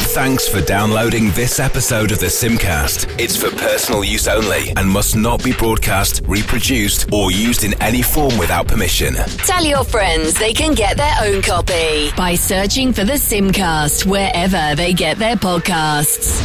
Thanks for downloading this episode of the Simcast. It's for personal use only and must not be broadcast, reproduced, or used in any form without permission. Tell your friends they can get their own copy by searching for the Simcast wherever they get their podcasts.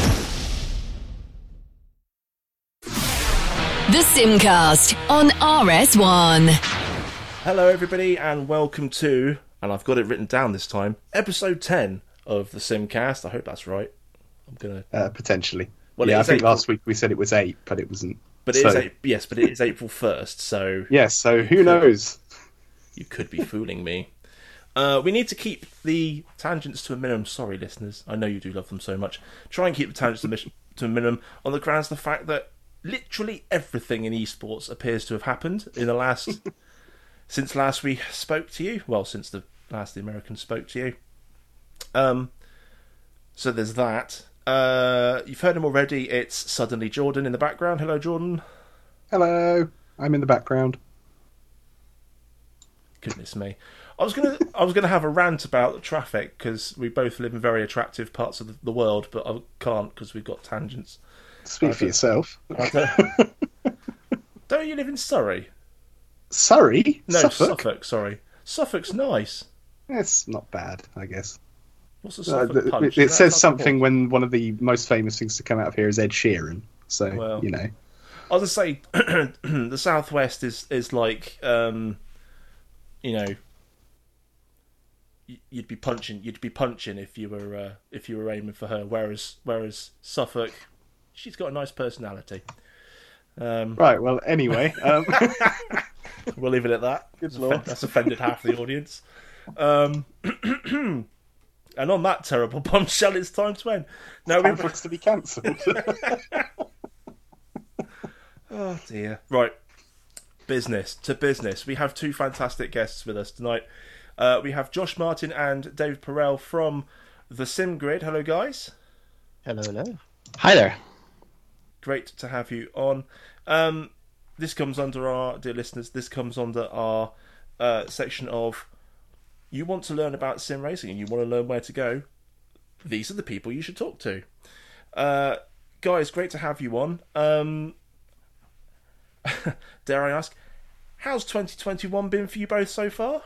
The Simcast on RS1. Hello everybody and welcome to, and I've got it written down this time, episode 10 of the Simcast. I hope that's right. I'm gonna potentially. Well, yeah, I think April. last week we said it was 8, but it wasn't. But it is yes, but it is April 1st, so yes. So who knows? You could be fooling me. We need to keep the tangents to a minimum. Sorry, listeners. I know you do love them so much. Try and keep the tangents to a minimum on the grounds of the fact that literally everything in esports appears to have happened in the last since last we spoke to you. Well, since the Americans spoke to you. So there's that. You've heard him already. It's suddenly Jordan in the background. Hello, Jordan. Hello. I'm in the background. Goodness me. I was gonna have a rant about the traffic because we both live in very attractive parts of the world, but I can't because we've got tangents. Speak for yourself. Don't you live in Surrey? Surrey? No, Suffolk. Sorry, Suffolk's nice. It's not bad, I guess. What's the Suffolk punch? It says something when one of the most famous things to come out of here is Ed Sheeran. So, well, you know. I was going to say, the Southwest is like, you know, you'd be punching if you were aiming for her. Whereas Suffolk, she's got a nice personality. Right. Well, anyway, we'll leave it at that. Good Lord. That's offended half the audience. And on that terrible bombshell, it's time to end. No, time for us to be cancelled. Oh dear. Right. Business to business. We have two fantastic guests with us tonight. We have Josh Martin and David Perel from the SimGrid. Hello, guys. Hello. Hi there. Great to have you on. This comes under our, dear listeners, section of, you want to learn about sim racing and you want to learn where to go. These are the people you should talk to. Guys, great to have you on. Dare I ask, how's 2021 been for you both so far?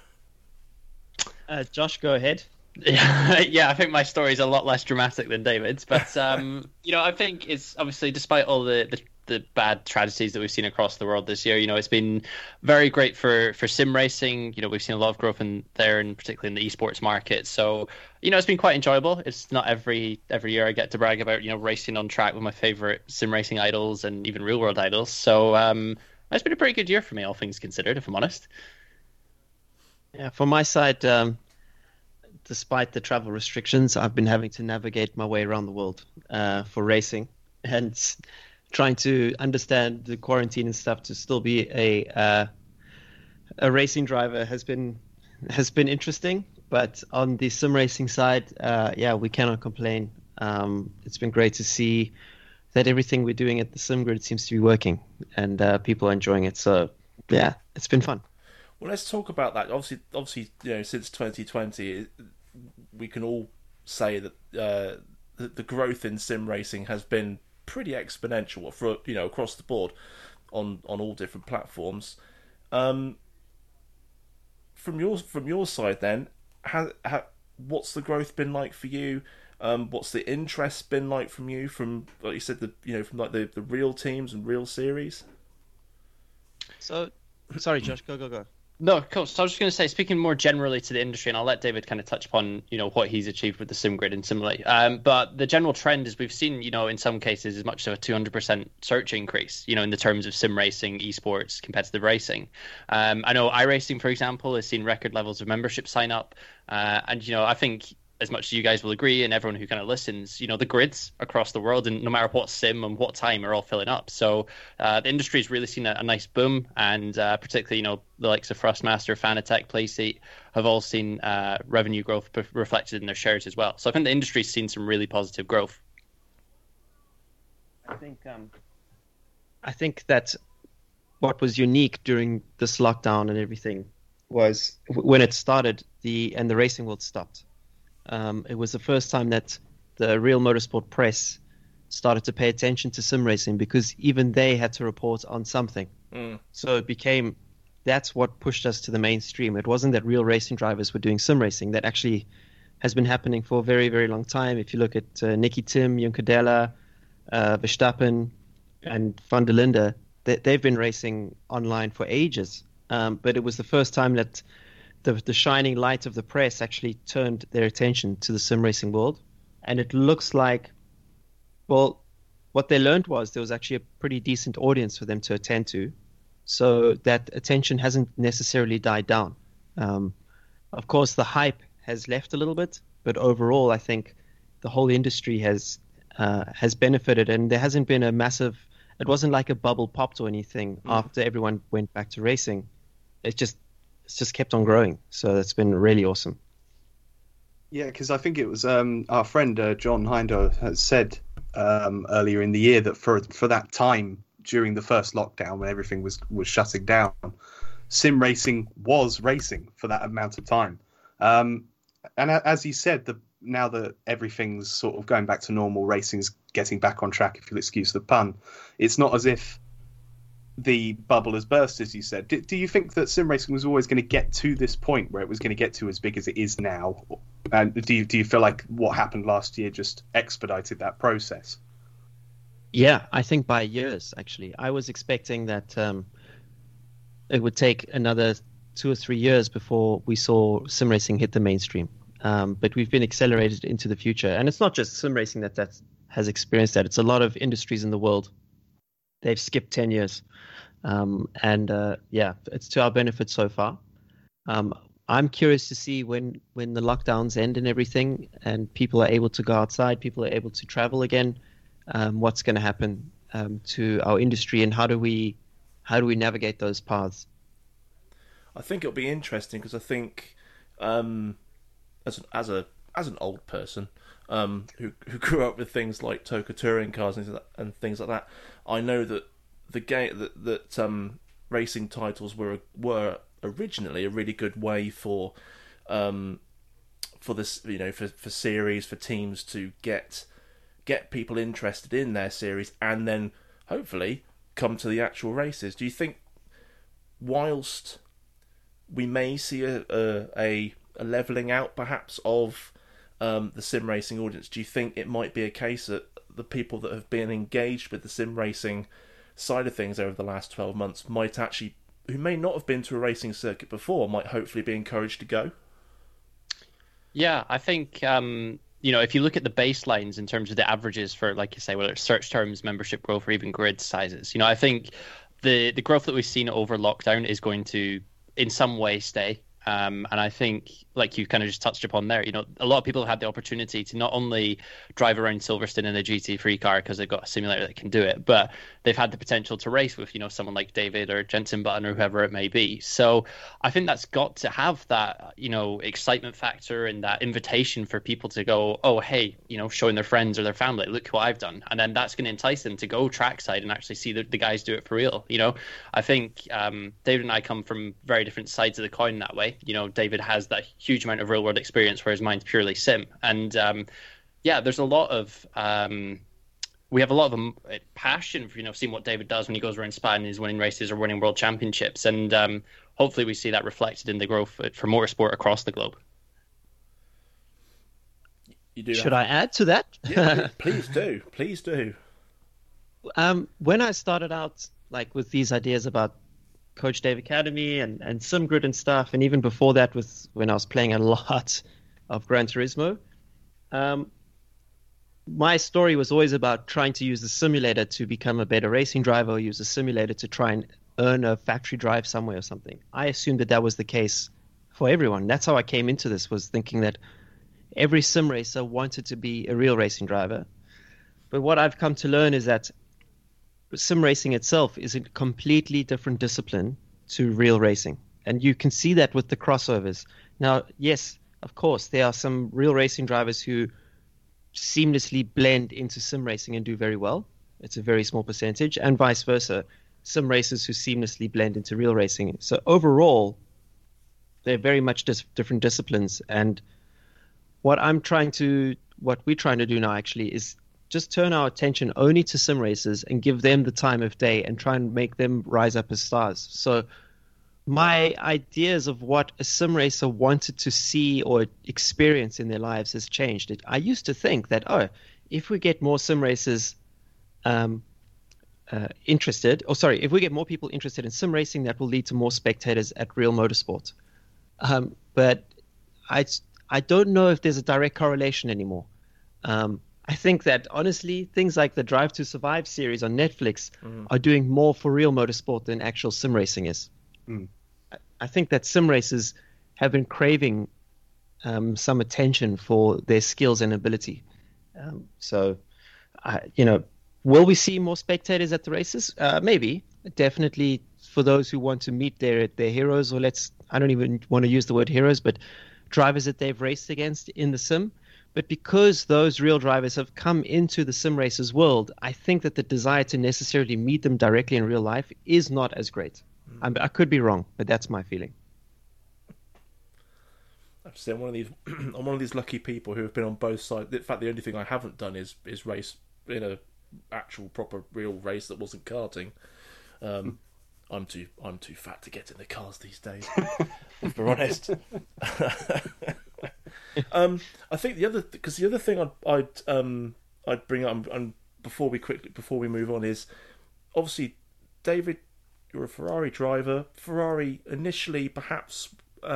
Josh, go ahead. Yeah, I think my story is a lot less dramatic than David's, but I think it's obviously, despite all the bad tragedies that we've seen across the world this year, it's been very great for sim racing. We've seen a lot of growth in there, and particularly in the esports market. So, it's been quite enjoyable. It's not every year I get to brag about racing on track with my favorite sim racing idols and even real world idols. So it's been a pretty good year for me, all things considered, if I'm honest. Yeah, from my side, despite the travel restrictions, I've been having to navigate my way around the world for racing and trying to understand the quarantine and stuff to still be a racing driver has been interesting. But on the sim racing side, we cannot complain. It's been great to see that everything we're doing at the SimGrid seems to be working, and people are enjoying it. So yeah, it's been fun. Well, let's talk about that. Obviously, since 2020, we can all say that the growth in sim racing has been pretty exponential for across the board on all different platforms. From your side, then, what's the growth been like for you? What's the interest been like from you? From, like you said, from like the real teams and real series. So, sorry, Josh, go. No, cool. So I was just going to say, speaking more generally to the industry, and I'll let David kind of touch upon, what he's achieved with the SimGrid and Simulate. But the general trend is we've seen, in some cases, as much as a 200% search increase, in the terms of sim racing, esports, competitive racing. I know iRacing, for example, has seen record levels of membership sign up. And, I think, as much as you guys will agree, and everyone who kind of listens, the grids across the world, and no matter what sim and what time, are all filling up. So the industry has really seen a nice boom, and particularly, the likes of Thrustmaster, Fanatec, Playseat have all seen revenue growth reflected in their shares as well. So I think the industry's seen some really positive growth. I think that what was unique during this lockdown and everything was when it started, the racing world stopped. It was the first time that the Real Motorsport Press started to pay attention to sim racing, because even they had to report on something. So it became, that's what pushed us to the mainstream. It wasn't that real racing drivers were doing sim racing. That actually has been happening for a very, very long time. If you look at Nicky Tim, Juncadella, Verstappen, and Van der Linde, they've been racing online for ages. But it was the first time that the shining light of the press actually turned their attention to the sim racing world. And it looks like, well, what they learned was there was actually a pretty decent audience for them to attend to. So that attention hasn't necessarily died down. Of course, the hype has left a little bit, but overall, I think the whole industry has benefited, and there hasn't been a massive. It wasn't like a bubble popped or anything after everyone went back to racing. It's just kept on growing. So that's been really awesome. Yeah, because I think it was our friend John Hinder has said earlier in the year that for that time during the first lockdown when everything was shutting down, sim racing was racing for that amount of time. And as you said, now that everything's sort of going back to normal, racing's getting back on track, if you'll excuse the pun, it's not as if the bubble has burst, as you said. Do you think that sim racing was always going to get to this point where it was going to get to as big as it is now? And do you feel like what happened last year just expedited that process? Yeah, I think by years, actually. I was expecting that it would take another 2 or 3 years before we saw sim racing hit the mainstream. But we've been accelerated into the future. And it's not just sim racing that has experienced that. It's a lot of industries in the world. They've skipped 10 years. It's to our benefit so far. I'm curious to see when the lockdowns end and everything, and people are able to go outside, people are able to travel again, what's going to happen to our industry, and how do we navigate those paths? I think it'll be interesting because I think as an old person who grew up with things like Toka touring cars and things like that, I know that the game that racing titles were originally a really good way for this, for series, for teams to get people interested in their series and then hopefully come to the actual races. Do you think whilst we may see a leveling out perhaps of the sim racing audience, do you think it might be a case that the people that have been engaged with the sim racing side of things over the last 12 months might actually, who may not have been to a racing circuit before, might hopefully be encouraged to go? Yeah, I think if you look at the baselines in terms of the averages for, like you say, whether it's search terms, membership growth, or even grid sizes, I think the growth that we've seen over lockdown is going to in some way stay. And I think, like you kind of just touched upon there, a lot of people have had the opportunity to not only drive around Silverstone in a GT3 car because they've got a simulator that can do it, but they've had the potential to race with, someone like David or Jenson Button or whoever it may be. So I think that's got to have that, excitement factor and that invitation for people to go, oh, hey, showing their friends or their family, look what I've done. And then that's going to entice them to go trackside and actually see the guys do it for real. I think David and I come from very different sides of the coin that way. David has that huge amount of real world experience, whereas mine's purely sim. And there's a lot of we have a lot of passion for seeing what David does when he goes around Spa and he's winning races or winning world championships. And hopefully we see that reflected in the growth for motorsport across the globe. Should I add to that? Yeah, please do. When I started out with these ideas about Coach Dave Academy and SimGrid and stuff, and even before that when I was playing a lot of Gran Turismo, my story was always about trying to use the simulator to become a better racing driver, or use a simulator to try and earn a factory drive somewhere or something. I assumed that was the case for everyone. That's how I came into this, was thinking that every sim racer wanted to be a real racing driver. But what I've come to learn is that sim racing itself is a completely different discipline to real racing. And you can see that with the crossovers. Now, yes, of course, there are some real racing drivers who seamlessly blend into sim racing and do very well. It's a very small percentage, and vice versa. Some racers who seamlessly blend into real racing. So overall, they're very much different disciplines. And what I'm trying to what we're trying to do now actually is just turn our attention only to sim racers and give them the time of day and try and make them rise up as stars. So my ideas of what a sim racer wanted to see or experience in their lives has changed. I used to think that, if we get more sim racers if we get more people interested in sim racing, that will lead to more spectators at real motorsport. But I don't know if there's a direct correlation anymore. I think that honestly, things like the Drive to Survive series on Netflix are doing more for real motorsport than actual sim racing is. I think that sim racers have been craving some attention for their skills and ability. Will we see more spectators at the races? Maybe. Definitely for those who want to meet their heroes, or I don't even want to use the word heroes, but drivers that they've raced against in the sim. But because those real drivers have come into the sim racers world, I think that the desire to necessarily meet them directly in real life is not as great. I could be wrong, but that's my feeling. I have to say, I'm one of these lucky people who have been on both sides. In fact, the only thing I haven't done is race in a actual proper real race that wasn't karting. I'm too fat to get in the cars these days, if we're honest. I think the other thing I'd bring up, and before we move on, is obviously, David, you're a Ferrari driver. Ferrari initially perhaps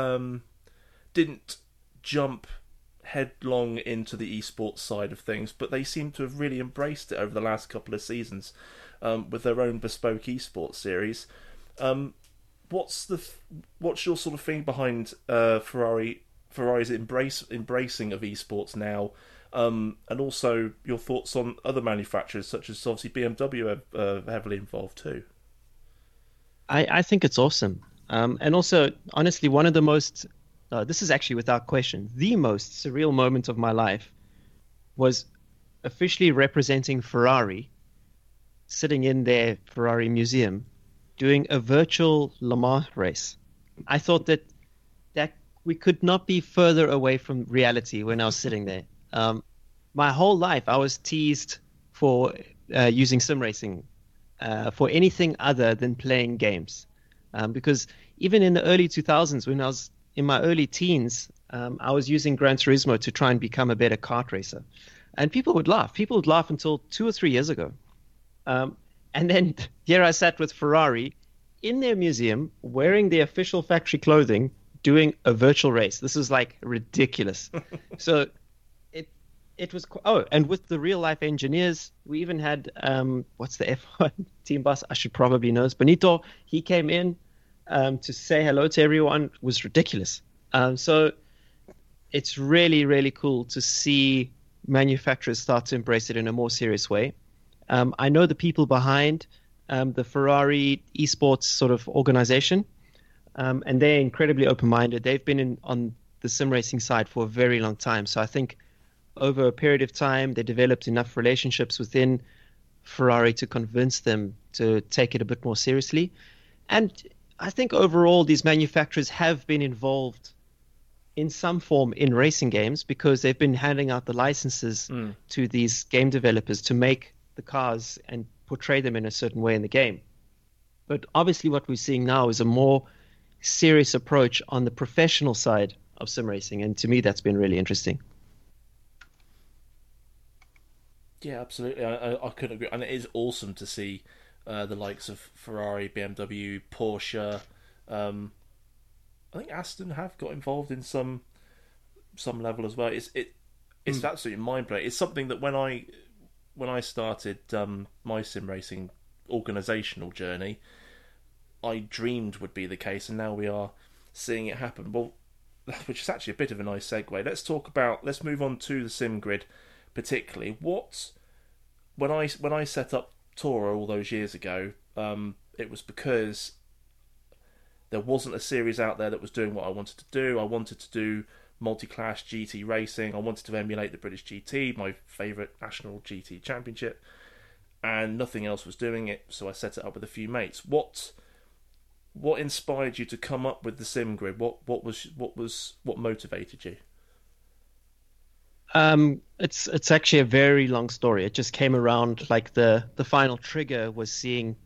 didn't jump headlong into the esports side of things, but they seem to have really embraced it over the last couple of seasons with their own bespoke esports series. What's your sort of thing behind Ferrari's embracing of esports now, and also your thoughts on other manufacturers such as obviously BMW are heavily involved too? I think it's awesome, and also honestly, one of the most this is actually without question the most surreal moment of my life was officially representing Ferrari, sitting in their Ferrari museum, doing a virtual Le Mans race. I thought that we could not be further away from reality when I was sitting there. My whole life, I was teased for using sim racing for anything other than playing games. Because even in the early 2000s, when I was in my early teens, I was using Gran Turismo to try and become a better kart racer. And people would laugh. People would laugh until 2 or 3 years ago. And then here I sat with Ferrari in their museum, wearing their official factory clothing, doing a virtual race. This is like ridiculous. So it was. And with the real life engineers, we even had what's the F1 team boss? I should probably know. Benito. He came in to say hello to everyone. It was ridiculous. So it's really, really cool to see manufacturers start to embrace it in a more serious way. I know the people behind the Ferrari esports sort of organization, and they're incredibly open-minded. They've been on the sim racing side for a very long time. So I think over a period of time, they developed enough relationships within Ferrari to convince them to take it a bit more seriously. And I think overall, these manufacturers have been involved in some form in racing games because they've been handing out the licenses to these game developers to make the cars and portray them in a certain way in the game. But obviously what we're seeing now is a more serious approach on the professional side of sim racing, and to me that's been really interesting. Yeah, absolutely. I couldn't agree. And it is awesome to see the likes of Ferrari, BMW, Porsche. I think Aston have got involved in some level as well. It's absolutely mind-blowing. It's something that when I started my sim racing organisational journey, I dreamed would be the case, and now we are seeing it happen. Well, which is actually a bit of a nice segue. Let's move on to the SimGrid, particularly. When I set up Toro all those years ago, it was because there wasn't a series out there that was doing what I wanted to do. I wanted to do multi-class GT racing. I wanted to emulate the British GT, my favourite national GT championship, and nothing else was doing it. So I set it up with a few mates. What inspired you to come up with the SimGrid? What motivated you? It's actually a very long story. It just came around like the final trigger was seeing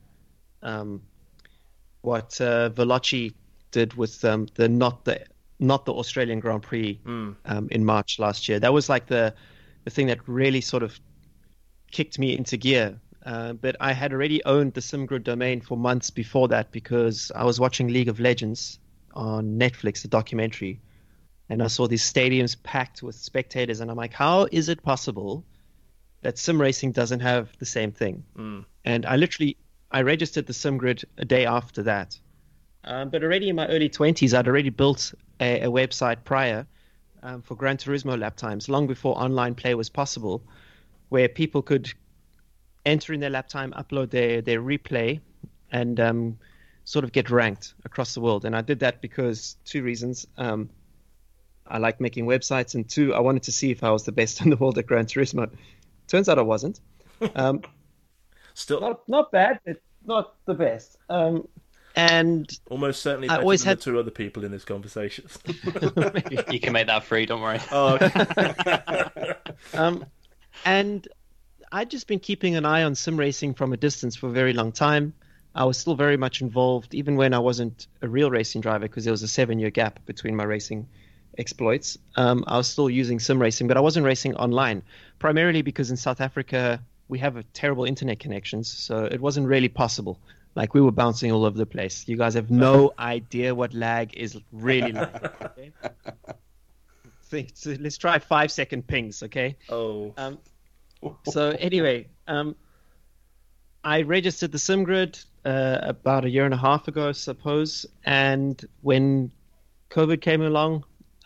what Veloci did with the not the Australian Grand Prix in March last year. That was like the thing that really sort of kicked me into gear. But I had already owned the SimGrid domain for months before that because I was watching League of Legends on Netflix, the documentary, and I saw these stadiums packed with spectators, and I'm like, how is it possible that sim racing doesn't have the same thing? And I registered the SimGrid a day after that. But already in my early 20s, I'd already built a website prior for Gran Turismo lap times, long before online play was possible, where people could enter in their lap time, upload their replay, and sort of get ranked across the world. And I did that because two reasons. I like making websites, and two, I wanted to see if I was the best in the world at Gran Turismo. Turns out I wasn't. Still not bad, but not the best. And almost certainly better than the two other people in this conversation. You can make that free, don't worry. Oh, okay. And I'd just been keeping an eye on sim racing from a distance for a very long time. I was still very much involved, even when I wasn't a real racing driver, because there was a 7-year gap between my racing exploits. I was still using sim racing, but I wasn't racing online, primarily because in South Africa, we have a terrible internet connections, so it wasn't really possible. Like, we were bouncing all over the place. You guys have no idea what lag is really like. Okay? So let's try 5-second pings, okay? Oh. So anyway, I registered the SimGrid about a year and a half ago, I suppose. And when COVID came along,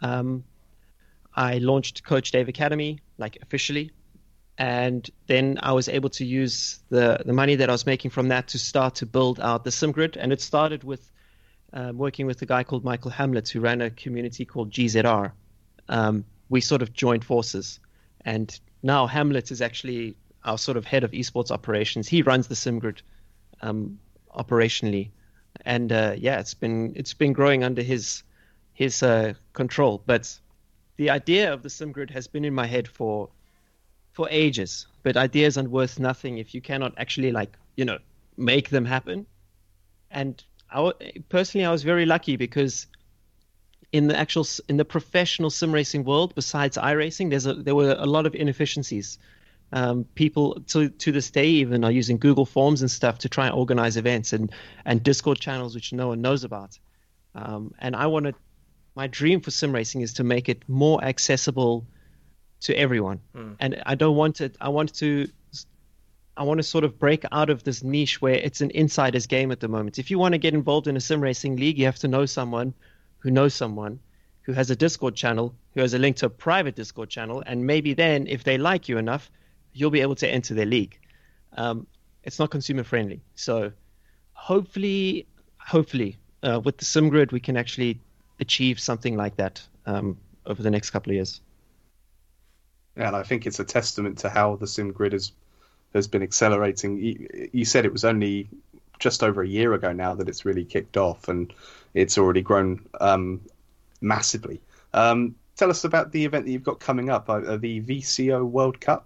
I launched Coach Dave Academy, like officially. And then I was able to use the money that I was making from that to start to build out the SimGrid. And it started with working with a guy called Michael Hamlet, who ran a community called GZR. We sort of joined forces. And now Hamlet is actually our sort of head of esports operations. He runs the SimGrid operationally. And it's been growing under his control. But the idea of the SimGrid has been in my head for ages, but ideas are worth nothing if you cannot actually make them happen. And personally, I was very lucky because in the professional sim racing world, besides iRacing, there were a lot of inefficiencies. People to this day even are using Google Forms and stuff to try and organize events and Discord channels, which no one knows about. And my dream for sim racing is to make it more accessible to everyone. And I want to sort of break out of this niche where it's an insider's game at the moment. If you want to get involved in a sim racing league, you have to know someone who knows someone who has a Discord channel, who has a link to a private Discord channel, and maybe then, if they like you enough, you'll be able to enter their league. It's not consumer friendly. So hopefully with the SimGrid, we can actually achieve something like that over the next couple of years. Yeah, and I think it's a testament to how the SimGrid has been accelerating. You said it was only just over a year ago now that it's really kicked off, and it's already grown massively. Tell us about the event that you've got coming up, the VCO World Cup.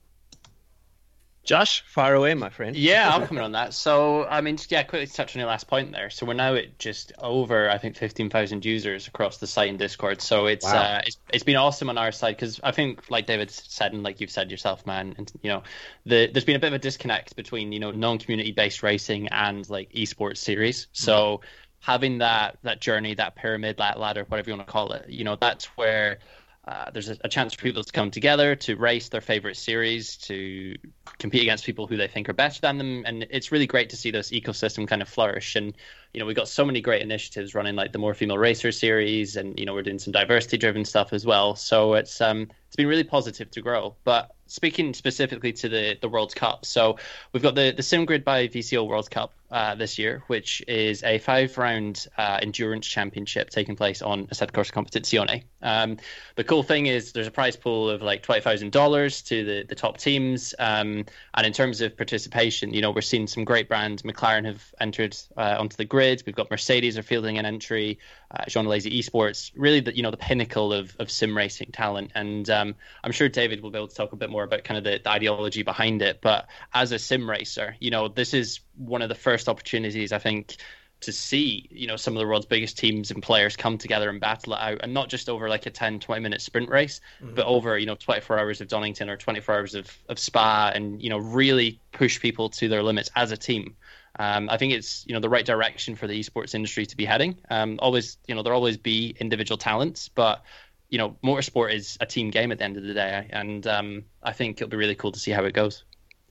Josh, fire away, my friend. Yeah, I'll come in on that. So, quickly to touch on your last point there. So we're now at just over, I think, 15,000 users across the site and Discord. So it's it's been awesome on our side because I think, like David said, and like you've said yourself, man, and there's been a bit of a disconnect between non-community based racing and like esports series. So having that journey, that pyramid, that ladder, whatever you want to call it, that's where there's a chance for people to come together to race their favorite series, to compete against people who they think are better than them. And it's really great to see this ecosystem kind of flourish. And, we've got so many great initiatives running, like the More Female Racer series, and, we're doing some diversity driven stuff as well. So it's been really positive to grow. But speaking specifically to the World Cup, so we've got the SimGrid by VCO World Cup this year, which is a 5-round endurance championship taking place on Assetto Corsa Competizione. The cool thing is there's a prize pool of like $20,000 to the top teams. And in terms of participation, we're seeing some great brands. McLaren have entered onto the grid. We've got Mercedes are fielding an entry. Jean Lazy Esports, really the pinnacle of sim racing talent. And I'm sure David will be able to talk a bit more about kind of the ideology behind it. But as a sim racer, this is one of the first opportunities, I think, to see, some of the world's biggest teams and players come together and battle it out, and not just over like a 10-20 minute sprint race, but over 24 hours of Donington or 24 hours of Spa, and really push people to their limits as a team. I think it's the right direction for the esports industry to be heading. Always, there'll always be individual talents, but motorsport is a team game at the end of the day, and I think it'll be really cool to see how it goes.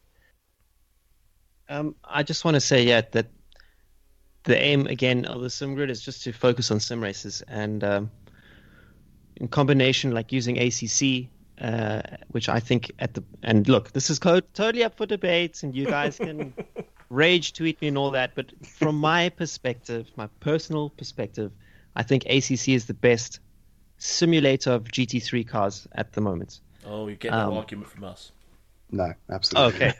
I just want to say, that the aim again of the SimGrid is just to focus on sim races, and in combination, like using ACC, which I think and look, this is totally up for debate, and you guys can rage tweet me and all that, but from my perspective, my personal perspective, I think ACC is the best simulator of GT3 cars at the moment. Oh, you get no argument from us. No, absolutely.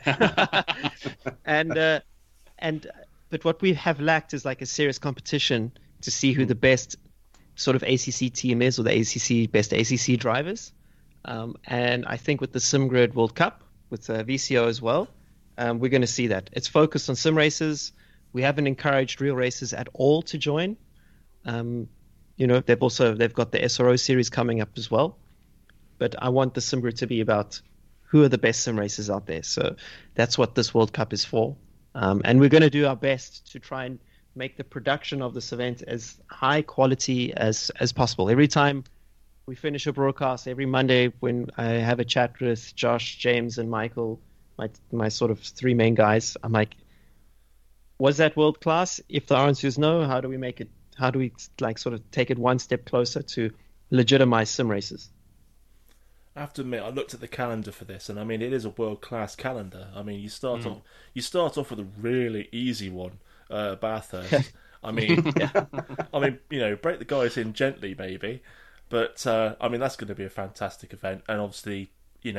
Okay. But what we have lacked is like a serious competition to see who the best sort of ACC team is, or the best ACC drivers. And I think with the SimGrid World Cup, with VCO as well, we're going to see that. It's focused on sim races. We haven't encouraged real races at all to join. They've got the SRO series coming up as well. But I want the SimGrid to be about who are the best sim races out there. So that's what this World Cup is for. And we're going to do our best to try and make the production of this event as high quality as possible. Every time we finish a broadcast, every Monday when I have a chat with Josh, James, and Michael, my sort of three main guys, I'm like, was that world class? If the answer is no, how do we make it? How do we sort of take it one step closer to legitimize sim races? I have to admit, I looked at the calendar for this, and I mean, it is a world-class calendar. I mean, you start off with a really easy one, Bathurst. I mean, break the guys in gently, maybe, but I mean, that's going to be a fantastic event, and obviously,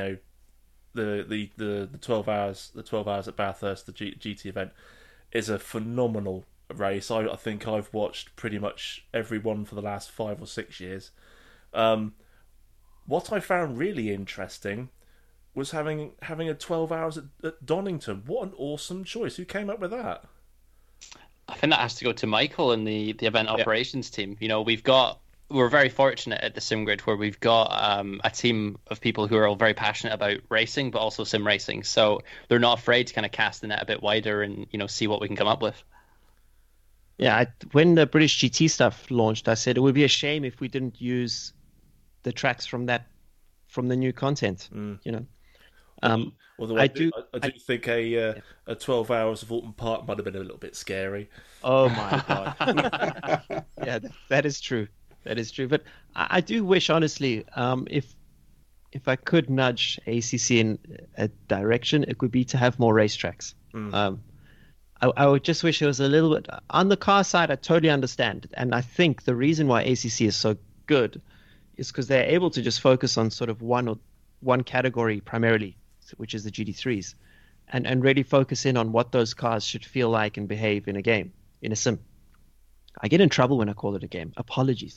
the 12 hours at Bathurst, the GT event, is a phenomenal race. I think I've watched pretty much every one for the last 5 or 6 years. What I found really interesting was having a 12 hours at Donington. What an awesome choice! Who came up with that? I think that has to go to Michael and the event operations team. We're very fortunate at the SimGrid where we've got a team of people who are all very passionate about racing, but also sim racing. So they're not afraid to kind of cast the net a bit wider and see what we can come up with. Yeah, when the British GT stuff launched, I said it would be a shame if we didn't use the tracks from the new content. Although I do think a 12 hours of Alton Park might have been a little bit scary. Oh my god! Yeah, that is true. That is true. But I do wish, honestly, if I could nudge ACC in a direction, it would be to have more racetracks. I would just wish it was a little bit on the car side. I totally understand, and I think the reason why ACC is so good is because they're able to just focus on sort of one category primarily, which is the GT3s, and really focus in on what those cars should feel like and behave in a game, in a sim. I get in trouble when I call it a game. Apologies.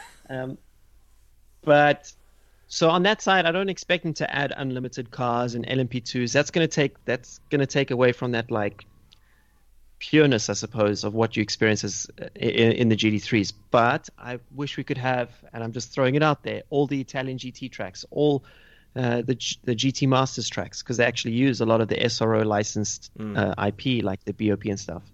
But so on that side, I don't expect them to add unlimited cars and LMP2s. That's going to take away from that pureness, I suppose, of what you experience as in the GT3s. But I wish we could have, and I'm just throwing it out there, all the Italian GT tracks, all the GT Masters tracks, because they actually use a lot of the SRO licensed IP, like the BOP and stuff.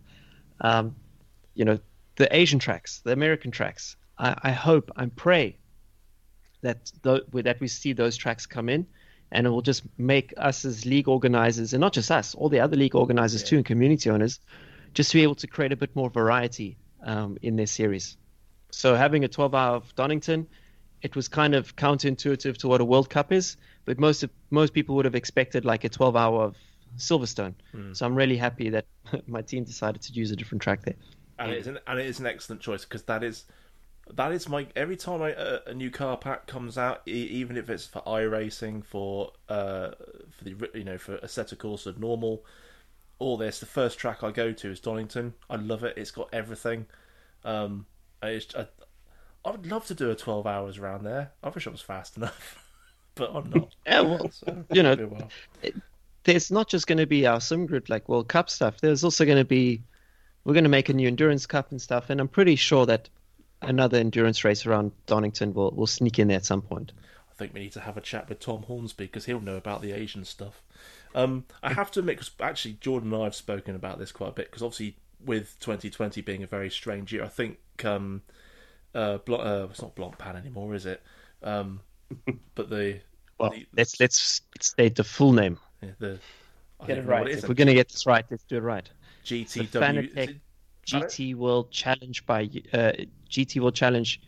The Asian tracks, the American tracks. I hope and pray that we see those tracks come in, and it will just make us as league organizers, and not just us, all the other league organizers too, and community owners, just to be able to create a bit more variety in their series. So having a 12-hour of Donington, it was kind of counterintuitive to what a World Cup is, but most people would have expected like a 12-hour of Silverstone. So I'm really happy that my team decided to use a different track there. And it is an excellent choice, because that is my every time a new car pack comes out, even if it's for iRacing, for Assetto Corsa normal, all this, the first track I go to is Donington. I love it. It's got everything. I would love to do a 12 hours around there. I wish I was fast enough. but I'm not. Yeah, well, So, you know, it'll be a while. there's not just going to be our SimGrid like World Cup stuff. There's also going to be, we're going to make a new endurance cup and stuff, and I'm pretty sure that another endurance race around Donington will sneak in there at some point. I think we need to have a chat with Tom Hornsby because he'll know about the Asian stuff. I have to admit, because actually Jordan and I have spoken about this quite a bit, because obviously with 2020 being a very strange year, I think it's not Blancpain anymore, is it? But Let's state the full name. I Get don't it know right. what it is. If we're going to get this right, let's do it right. GTW. Fanatec GT World Challenge by GT World Challenge.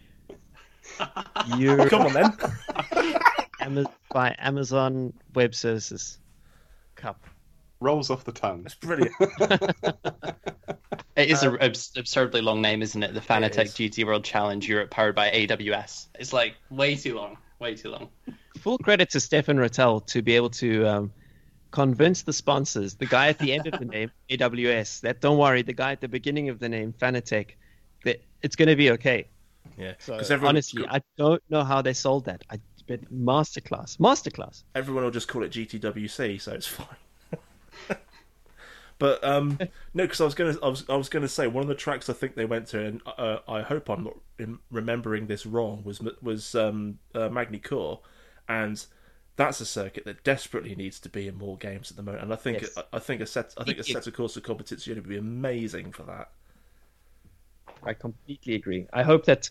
Come on then. By Amazon Web Services Cup. Rolls off the tongue. That's brilliant. It is an absurdly long name, isn't it? The Fanatec is. GT World Challenge Europe powered by AWS. It's like way too long. Way too long. Full credit to Stefan Rattel to be able to convince the sponsors, the guy at the end of the name, AWS, that don't worry, the guy at the beginning of the name, Fanatec, that it's going to be okay. Yeah, So because honestly, I don't know how they sold that. But masterclass. everyone will just call it GTWC, so it's fine. But no, because I was gonna say one of the tracks I think they went to, and I hope I'm not remembering this wrong, was Magny Cours, and that's a circuit that desperately needs to be in more games at the moment. And I think Yes. a set of course of competition would be amazing for that. I completely agree. I hope that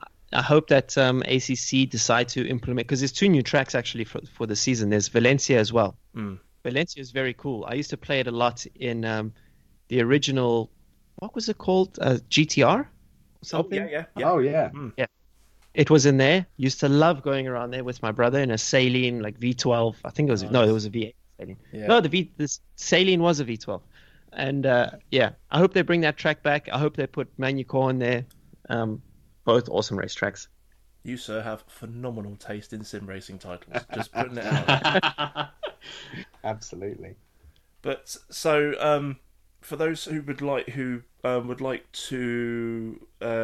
ACC decide to implement, because there's 2 new tracks actually for the season. There's Valencia as well. Valencia is very cool. I used to play it a lot in the original, what was it called? GTR? Something? Yeah. Oh yeah. Yeah. It was in there. Used to love going around there with my brother in a Saline, like V12. I think it was, no, it was a V8 Saline. Yeah. No, the Saline was a V12. And I hope they bring that track back. I hope they put Magny Cours in there. Both awesome racetracks. You, sir, have phenomenal taste in sim racing titles. Just putting it out. Absolutely. But so, for those who would like to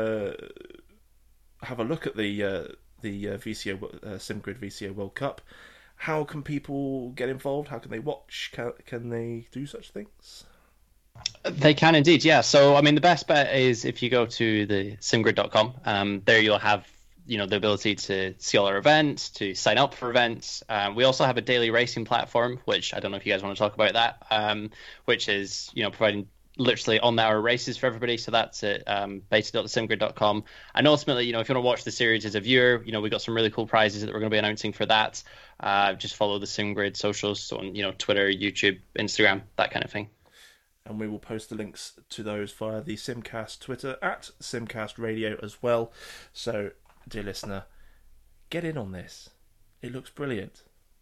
have a look at the VCO SimGrid VCO World Cup, how can people get involved? How can they watch? Can they do such things? They can indeed, yeah. So, I mean, the best bet is if you go to the simgrid.com. There you'll have, the ability to see all our events, to sign up for events. We also have a daily racing platform, which I don't know if you guys want to talk about that, which is, providing literally on-hour races for everybody. So that's at beta.simgrid.com. And ultimately, if you want to watch the series as a viewer, we've got some really cool prizes that we're going to be announcing for that. Just follow the SimGrid socials on, Twitter, YouTube, Instagram, that kind of thing. And we will post the links to those via the Simcast Twitter at Simcast Radio as well. So, dear listener, get in on this. It looks brilliant.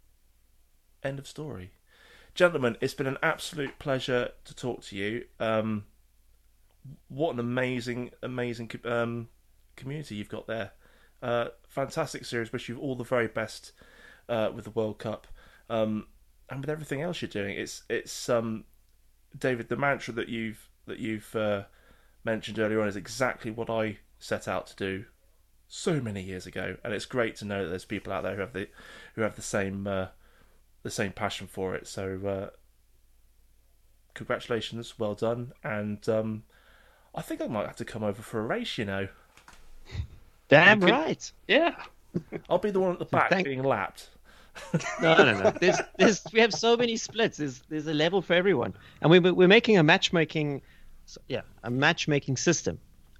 End of story. Gentlemen, it's been an absolute pleasure to talk to you. What an amazing community you've got there. Fantastic series. Wish you all the very best with the World Cup and with everything else you're doing. It's David, the mantra that you've mentioned earlier on is exactly what I set out to do so many years ago, and it's great to know that there's people out there who have the same passion for it. So congratulations, well done, and I think I might have to come over for a race. Damn right. Yeah. I'll be the one at the back being lapped. No. We have so many splits. There's a level for everyone, and we're making a matchmaking system.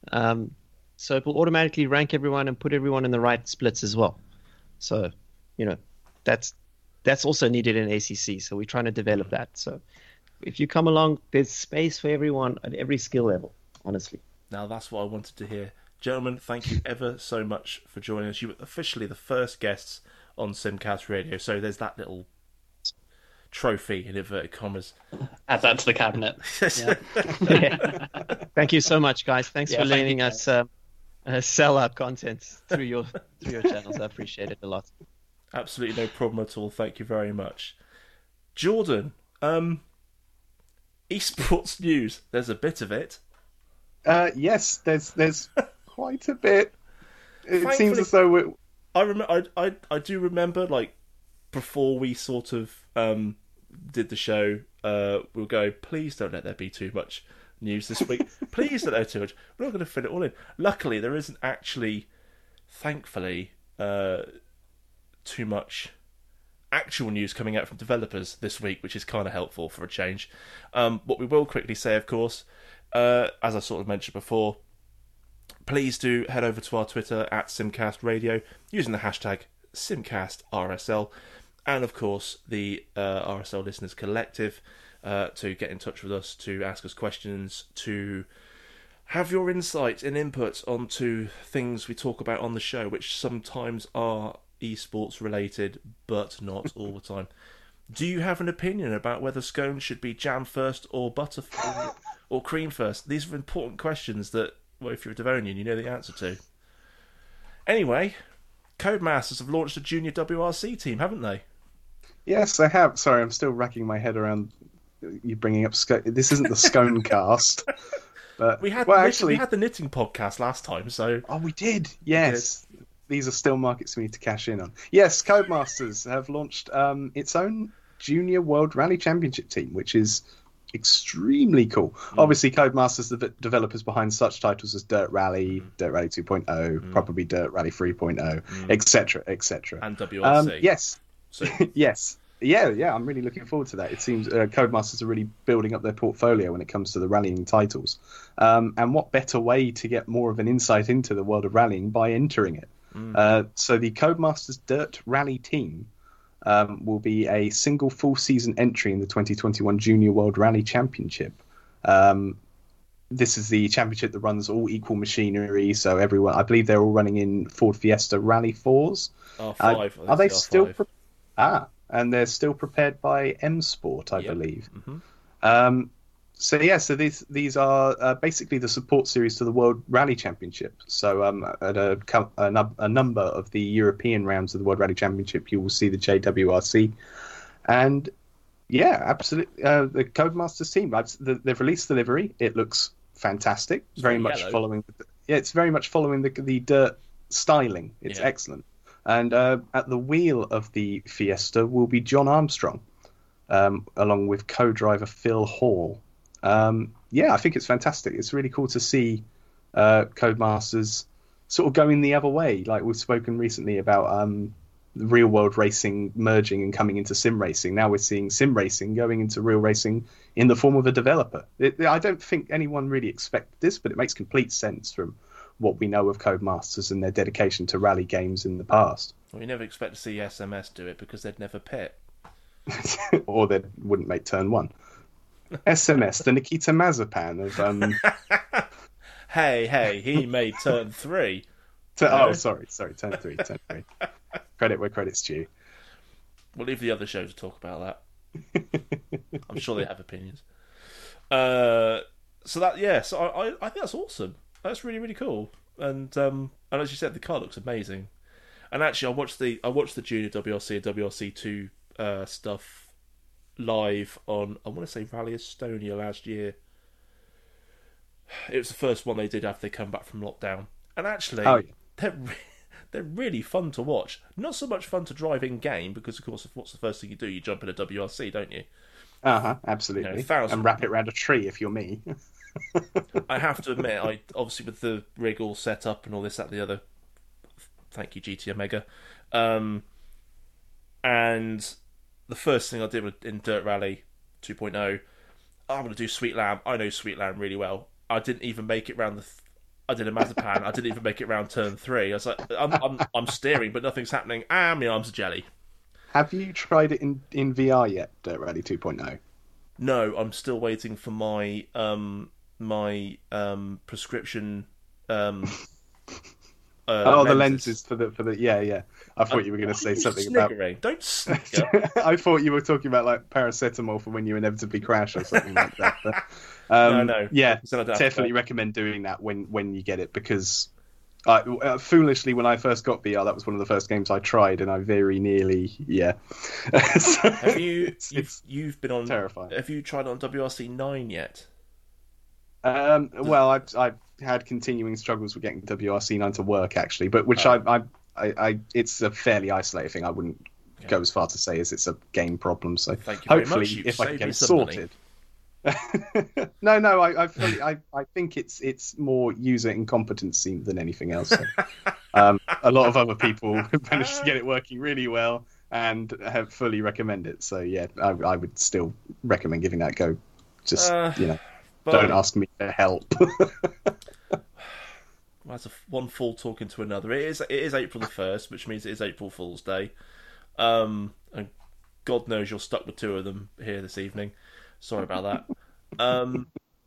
So it will automatically rank everyone and put everyone in the right splits as well. So, that's also needed in ACC. So we're trying to develop that. So if you come along, there's space for everyone at every skill level. Honestly. Now that's what I wanted to hear, gentlemen. Thank you ever so much for joining us. You were officially the first guests on Simcast Radio, so there's that little trophy in inverted commas. Add that to the cabinet. Yeah. Thank you so much, guys. Thanks for letting us sell our content through your channels. I appreciate it a lot. Absolutely no problem at all. Thank you very much, Jordan. Esports news. There's a bit of it. Yes, there's quite a bit. It Thankfully, seems as though I do remember, like before we sort of did the show, we'll go, please don't let there be too much news this week. Please don't know too much. We're not going to fit it all in. Luckily, there isn't actually, thankfully, too much actual news coming out from developers this week, which is kind of helpful for a change. What we will quickly say, of course, as I sort of mentioned before, please do head over to our Twitter at SimcastRadio using the hashtag SimcastRSL, and of course the RSL Listeners Collective to get in touch with us, to ask us questions, to have your insight and input onto things we talk about on the show, which sometimes are esports related, but not all the time. Do you have an opinion about whether scones should be jam first or butter or cream first? These are important questions that, well, if you're a Devonian, you know the answer to. Anyway, Codemasters have launched a junior WRC team, haven't they? Yes, I have. Sorry, I'm still racking my head around you bringing up This isn't the Scone cast. But we had the knitting podcast last time, so... Oh, we did. Yes. We did. These are still markets we need to cash in on. Yes, Codemasters have launched its own Junior World Rally Championship team, which is extremely cool. Obviously, Codemasters, the developers behind such titles as Dirt Rally, Dirt Rally 2.0, probably Dirt Rally 3.0, etc., etc. And WRC. Yes. So. Yes. Yeah, I'm really looking forward to that. It seems Codemasters are really building up their portfolio when it comes to the rallying titles. And what better way to get more of an insight into the world of rallying by entering it? So the Codemasters Dirt Rally team will be a single full season entry in the 2021 Junior World Rally Championship. This is the championship that runs all equal machinery, so everyone, I believe they're all running in Ford Fiesta Rally 4s. R5. Are they still... and they're still prepared by M Sport, I believe. Mm-hmm. So these are basically the support series to the World Rally Championship. So at a number of the European rounds of the World Rally Championship, you will see the JWRC. And yeah, absolutely, the Codemasters team. They've released the livery. It looks fantastic. It's very much following the Dirt styling. It's excellent. And at the wheel of the Fiesta will be John Armstrong, along with co-driver Phil Hall. I think it's fantastic. It's really cool to see Codemasters sort of going the other way. Like we've spoken recently about real world racing merging and coming into sim racing. Now we're seeing sim racing going into real racing in the form of a developer. I don't think anyone really expected this, but it makes complete sense from what we know of Codemasters and their dedication to rally games in the past. Well, you never expect to see SMS do it because they'd never pit. Or they wouldn't make turn one. SMS, the Nikita Mazepan of... Hey, he made turn 3. Sorry, turn 3. Credit where credit's due. We'll leave the other show to talk about that. I'm sure they have opinions. So I think that's awesome. That's really, really cool. And as you said, the car looks amazing. And actually, I watched the Junior WRC and WRC2 stuff live on, I want to say, Rally Estonia last year. It was the first one they did after they come back from lockdown. And actually, they're really fun to watch. Not so much fun to drive in game because, of course, what's the first thing you do? You jump in a WRC, don't you? Absolutely. And wrap it around a tree if you're me. I have to admit, I obviously with the rig all set up and all this, that, and the other. Thank you, GT Omega. And the first thing I did in Dirt Rally 2.0, I'm going to do Sweet Lamb. I know Sweet Lamb really well. I didn't even make it round I did a Mazepan. I didn't even make it round turn 3. I was like, I'm steering, but nothing's happening. My arms are jelly. Have you tried it in VR yet, Dirt Rally 2.0? No, I'm still waiting for my prescription. The lenses for the yeah. I thought you were going to say something about. Don't snigger. I thought you were talking about like paracetamol for when you inevitably crash or something like that. But, no. Yeah, definitely recommend doing that when you get it because. Foolishly, when I first got VR, that was one of the first games I tried, and I very nearly, So, have you've been on? Terrifying. Have you tried it on WRC 9 yet? Well, I've had continuing struggles with getting WRC 9 to work actually, but which I it's a fairly isolated thing. I wouldn't go as far to say as it's a game problem. So Thank you very hopefully, much. You've if I can saved get me it some money. sorted. No, I think it's more user incompetency than anything else. So, a lot of other people have managed to get it working really well and have fully recommend it. So yeah, I would still recommend giving that a go. Just don't ask me for help. That's one fool talking to another. It is April the 1st, which means it is April Fool's Day. And God knows you're stuck with two of them here this evening. Sorry about that.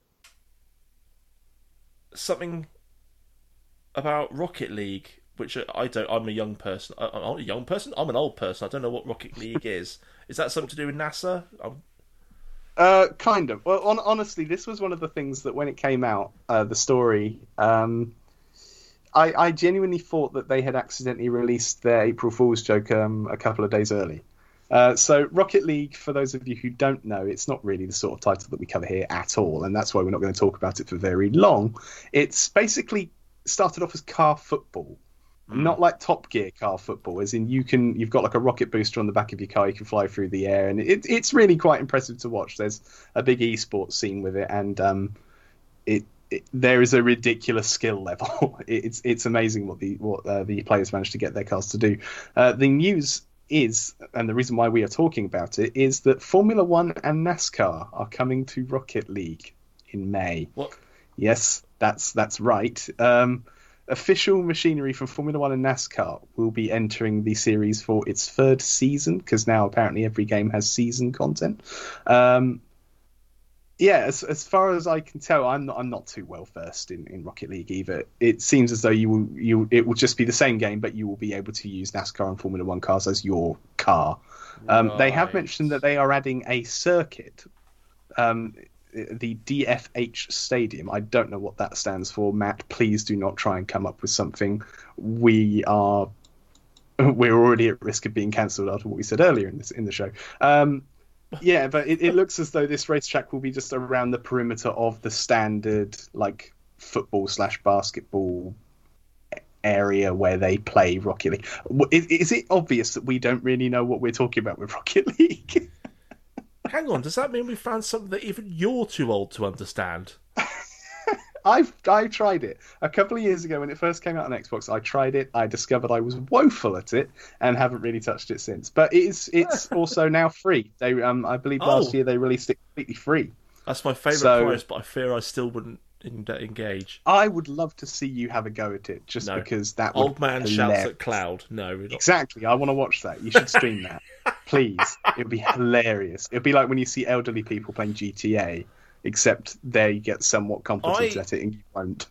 Something about Rocket League, which I don't. I'm a young person. I'm not a young person. I'm an old person. I don't know what Rocket League is. Is that something to do with NASA? Kind of. Well, honestly, this was one of the things that when it came out, the story, I genuinely thought that they had accidentally released their April Fool's joke a couple of days early. So Rocket League, for those of you who don't know, it's not really the sort of title that we cover here at all, and that's why we're not going to talk about it for very long. It's basically started off as car football, not like Top Gear car football, as in you've got like a rocket booster on the back of your car, you can fly through the air, and it's really quite impressive to watch. There's a big esports scene with it, and there is a ridiculous skill level. It's amazing what the players manage to get their cars to do. The news is, and the reason why we are talking about it, is that Formula One and NASCAR are coming to Rocket League in May. What? Yes, that's right. Official machinery from Formula One and NASCAR will be entering the series for its third season, because now apparently every game has season content. As far as I can tell, I'm not too well versed in Rocket League either. It seems as though it will just be the same game, but you will be able to use NASCAR and Formula One cars as your car. Right. They have mentioned that they are adding a circuit, the DFH Stadium. I don't know what that stands for. Matt, please do not try and come up with something. We're already at risk of being cancelled after what we said earlier in the show. Yeah, but it looks as though this racetrack will be just around the perimeter of the standard like football/basketball area where they play Rocket League. Is it obvious that we don't really know what we're talking about with Rocket League? Hang on, does that mean we found something that even you're too old to understand? I tried it a couple of years ago when it first came out on Xbox. I tried it. I discovered I was woeful at it and haven't really touched it since. But it's also now free. They I believe last year they released it completely free. That's my favourite prize, but I fear I still wouldn't engage. I would love to see you have a go at it, just because that would old man shouts at cloud. No, exactly. I want to watch that. You should stream that, please. It would be hilarious. It'd be like when you see elderly people playing GTA. Except they get somewhat competent at it, and you won't.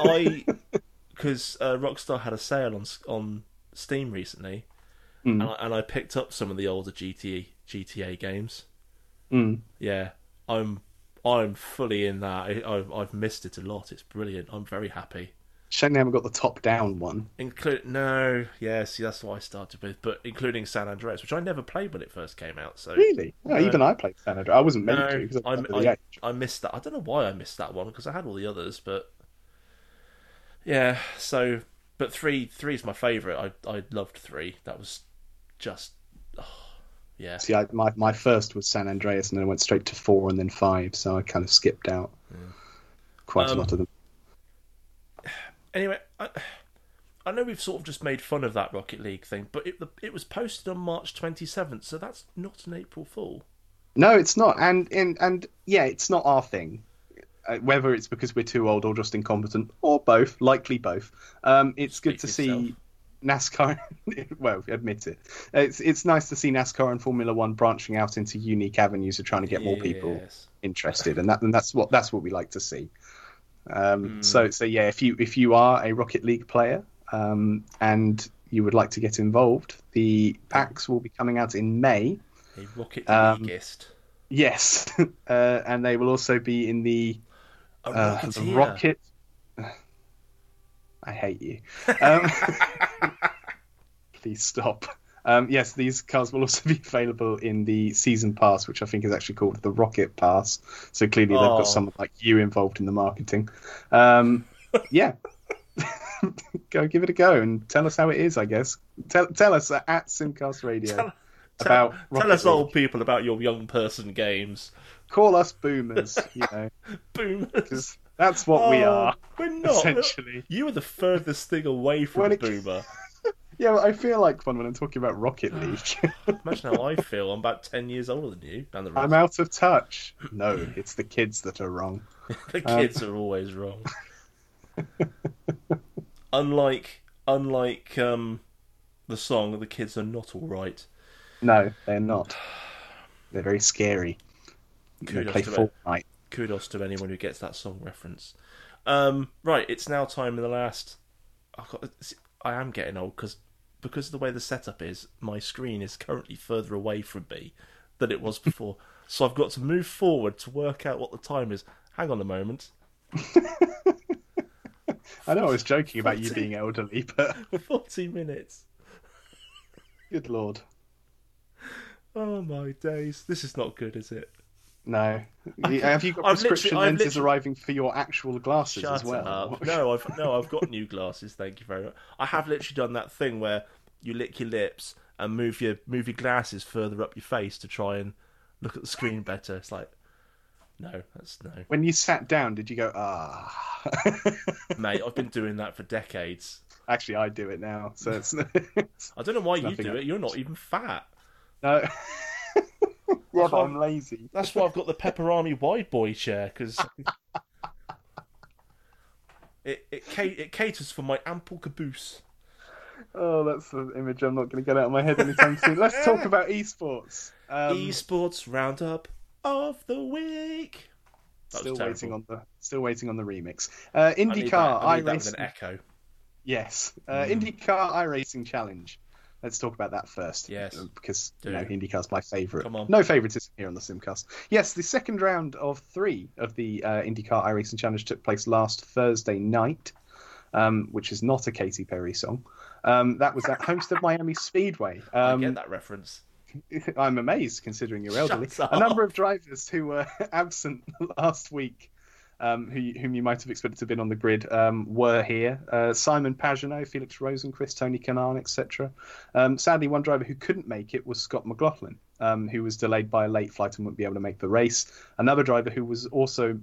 Because Rockstar had a sale on Steam recently, and I picked up some of the older GTA games. Yeah, I'm fully in that. I've missed it a lot. It's brilliant. I'm very happy. Shame they haven't got the top-down one. See, that's what I started with, but including San Andreas, which I never played when it first came out. So really, even I played San Andreas. I wasn't meant to because I missed that. I don't know why I missed that one because I had all the others, but yeah. So, but three is my favourite. I loved 3. That was just yeah. See, my first was San Andreas, and then I went straight to 4 and then 5. So I kind of skipped out quite a lot of them. Anyway, I know we've sort of just made fun of that Rocket League thing, but it was posted on March 27th, so that's not an April Fool. No, it's not, and yeah, it's not our thing. Whether it's because we're too old or just incompetent, or both, likely both. It's good to see NASCAR. Well, admit it. It's nice to see NASCAR and Formula One branching out into unique avenues of trying to get more people interested, and that's what we like to see. So yeah, if you are a Rocket League player and you would like to get involved, the packs will be coming out in May. A Rocket Leagueist. Yes, and they will also be in the Rocket. I hate you. Please stop. Yes, these cars will also be available in the Season Pass, which I think is actually called the Rocket Pass. So clearly they've got someone like you involved in the marketing. Yeah. Go give it a go and tell us how it is, I guess. Tell us at Simcast Radio. about Tell Rocket us League. old people about your young person games. Call us boomers, you know, Boomers. because that's what we are. We're not. Essentially. You are the furthest thing away from When it- boomer. Yeah, well, I feel like one when I'm talking about Rocket League. Imagine how I feel. I'm about 10 years older than you. Down the road. I'm out of touch. No, it's the kids that are wrong. The kids are always wrong. unlike the song, the kids are not all right. No, they're not. They're very scary. They Kudos play to Fortnite. Kudos to anyone who gets that song reference. Right, it's now time in the last. I am getting old because of the way the setup is. My screen is currently further away from me than it was before, so I've got to move forward to work out what the time is. Hang on a moment. I know I was joking about you being elderly, but 40 minutes. good lord. Oh my days. This is not good, is it? No. Have you got I've prescription literally- lenses arriving for your actual glasses Shut as well? up. No, I've got new glasses, thank you very much. I have literally done that thing where you lick your lips and move your glasses further up your face to try and look at the screen better. It's like, no, that's no. When you sat down, did you go, ah? Mate, I've been doing that for decades. Actually, I do it now, so it's I don't know why you nothing do it. You're not even fat. no. Yeah, but I'm lazy. That's why I've got the Pepperami wide boy chair, because it caters for my ample caboose. Oh, that's an image I'm not going to get out of my head anytime soon. Let's talk about esports. Esports roundup of the week. That was Still waiting on the remix. I need IndyCar that with iRacing. an echo. Yes, IndyCar iRacing Challenge. Let's talk about that first. Yes. Because Do. IndyCar's my favourite. Come on. No favouritism here on the Simcast. Yes, the second round of 3 of the IndyCar iRacing Challenge took place last Thursday night, which is not a Katy Perry song. That was at Homestead Miami Speedway. I get that reference. I'm amazed, considering you're elderly. Shut A number up. of drivers who were absent last week, whom you might have expected to have been on the grid, were here. Simon Pagenaud, Felix Rosenquist, Tony Kanaan, etc. Sadly, one driver who couldn't make it was Scott McLaughlin, who was delayed by a late flight and wouldn't be able to make the race. Another driver who was also,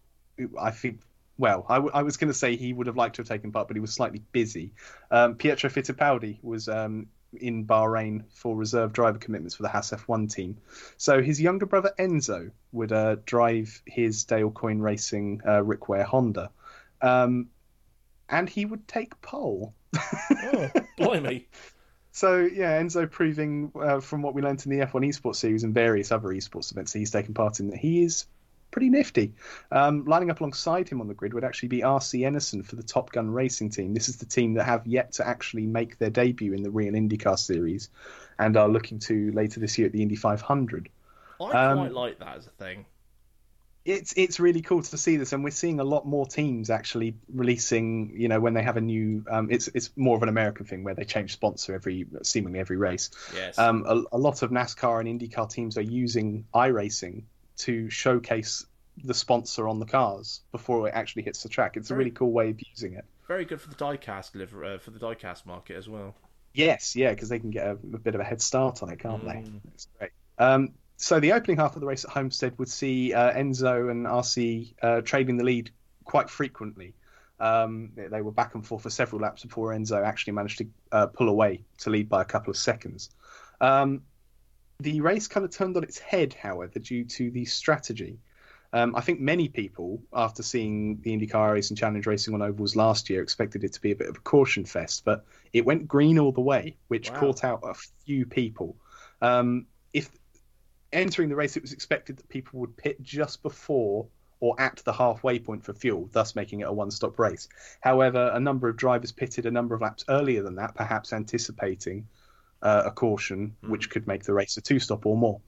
I think, well, I was going to say he would have liked to have taken part, but he was slightly busy. Pietro Fittipaldi was in Bahrain for reserve driver commitments for the Haas F1 team. So his younger brother Enzo would drive his Dale Coyne Racing Rick Ware Honda. And he would take pole. Oh, blimey. So, yeah, Enzo proving from what we learned in the F1 esports series and various other esports events that he's taken part in, that he is pretty nifty. Lining up alongside him on the grid would actually be RC Enerson for the Top Gun Racing team. This is the team that have yet to actually make their debut in the real IndyCar series and are looking to later this year at the Indy 500. I quite like that as a thing. It's really cool to see this, and we're seeing a lot more teams actually releasing, when they have a new it's more of an American thing where they change sponsor seemingly every race. Yes. A lot of NASCAR and IndyCar teams are using iRacing to showcase the sponsor on the cars before it actually hits the track. It's a really cool way of using it. Very good for the diecast market as well. Yes, yeah, because they can get a bit of a head start on it, can't they? It's great. So the opening half of the race at Homestead would see Enzo and RC trading the lead quite frequently. They were back and forth for several laps before Enzo actually managed to pull away to lead by a couple of seconds. The race kind of turned on its head, however, due to the strategy. I think many people, after seeing the IndyCar Racing Challenge racing on ovals last year, expected it to be a bit of a caution fest, but it went green all the way, which caught out a few people. If entering the race, it was expected that people would pit just before or at the halfway point for fuel, thus making it a one-stop race. However, a number of drivers pitted a number of laps earlier than that, perhaps anticipating a caution, which could make the race a two-stop or more.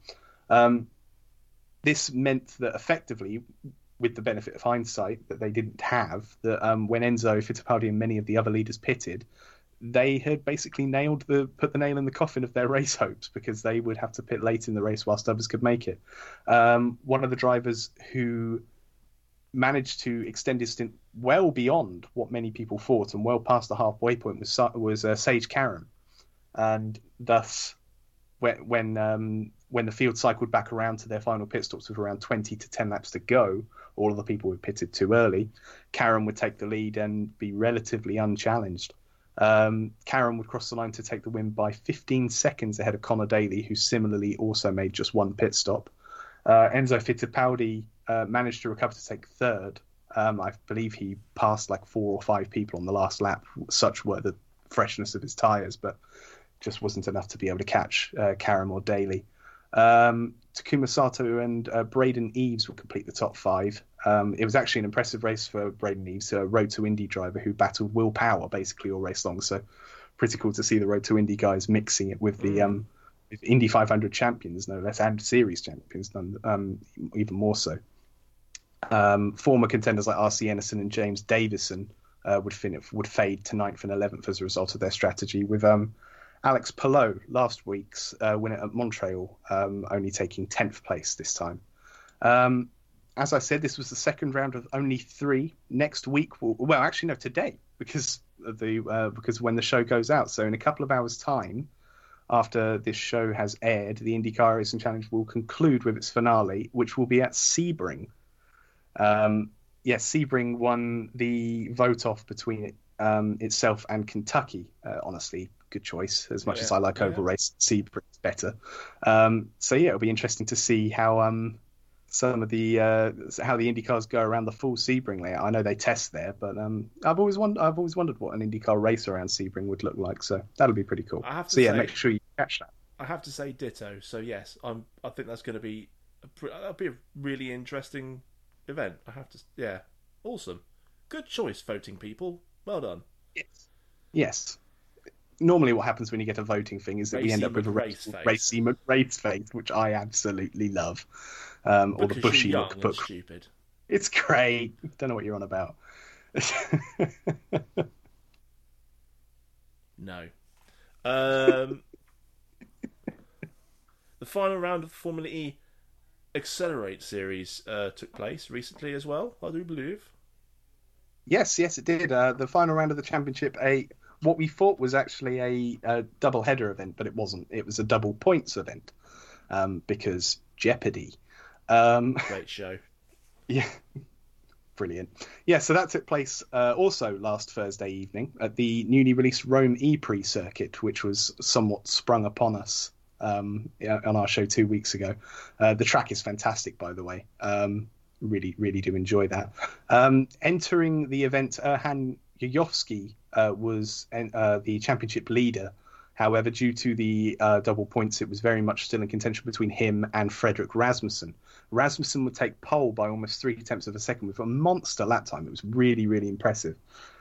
This meant that effectively, with the benefit of hindsight that they didn't have, that when Enzo Fittipaldi and many of the other leaders pitted, they had basically put the nail in the coffin of their race hopes, because they would have to pit late in the race whilst others could make it. One of the drivers who managed to extend his stint well beyond what many people thought and well past the halfway point was Sage Karam. And thus, when the field cycled back around to their final pit stops with around 20 to 10 laps to go, all of the people who pitted too early, Karen would take the lead and be relatively unchallenged. Karen would cross the line to take the win by 15 seconds ahead of Conor Daly, who similarly also made just one pit stop. Enzo Fittipaldi managed to recover to take third. I believe he passed like 4 or 5 people on the last lap. Such were the freshness of his tyres, but just wasn't enough to be able to catch Karen or Daly. Takuma Sato and Braden Eves will complete the top 5. It was actually an impressive race for Braden Eves, a Road to Indy driver who battled Will Power basically all race long. So pretty cool to see the Road to Indy guys mixing it with the with Indy 500 champions, no less, and series champions, even more so. Former contenders like R.C. Enerson and James Davison would fade to 9th and 11th as a result of their strategy, with Alex Palou, last week's winner at Montreal, only taking 10th place this time. As I said, this was the second round of only 3. Next week, today, because when the show goes out. So in a couple of hours' time, after this show has aired, the IndyCar Racing Challenge will conclude with its finale, which will be at Sebring. Sebring won the vote-off between itself and Kentucky. Honestly, good choice. As much as I like oval race, Sebring's better. It'll be interesting to see how some of the how the IndyCars go around the full Sebring layout. I know they test there, but I've always wondered what an IndyCar race around Sebring would look like. So that'll be pretty cool. Make sure you catch that. I have to say ditto. So yes, I think that's going to be that'll be a really interesting event. I have to, awesome, good choice, voting people. Well done. Yes. Normally, what happens when you get a voting thing is that we end up with a race face, which I absolutely love. Or the bushy lookbook. Stupid. It's great. Don't know what you're on about. No. The final round of the Formula E Accelerate series took place recently as well, I do believe. Yes, it did. The final round of the championship, what we thought was actually a double header event, but it wasn't. It was a double points event because Jeopardy. Great show. Yeah, brilliant. Yeah, so that took place also last Thursday evening at the newly released Rome E-Prix circuit, which was somewhat sprung upon us on our show 2 weeks ago. The track is fantastic, by the way. Really, really do enjoy that. Entering the event, Erhan Yuyovsky was the championship leader. However, due to the double points, it was very much still in contention between him and Fredrik Rasmussen. Rasmussen would take pole by almost 0.3 of a second with a monster lap time. It was really, really impressive.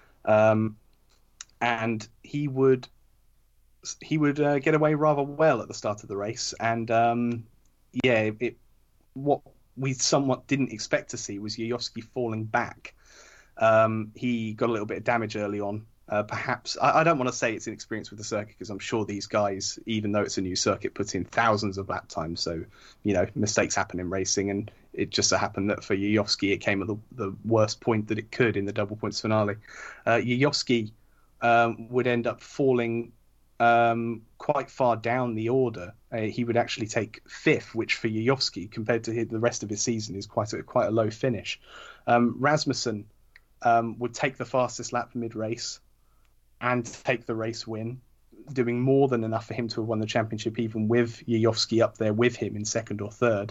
And he would get away rather well at the start of the race. And what we somewhat didn't expect to see was Yuyovsky falling back. He got a little bit of damage early on. Perhaps I don't want to say it's inexperience with the circuit, because I'm sure these guys, even though it's a new circuit, put in thousands of lap times. So, mistakes happen in racing, and it just so happened that for Yuyovsky, it came at the worst point that it could in the double points finale. Yuyovsky would end up falling quite far down the order. He would actually take 5th, which for Yuyovsky, compared to the rest of his season, is quite a low finish. Rasmussen would take the fastest lap mid-race and take the race win, doing more than enough for him to have won the championship, even with Yuyovsky up there with him in 2nd or 3rd.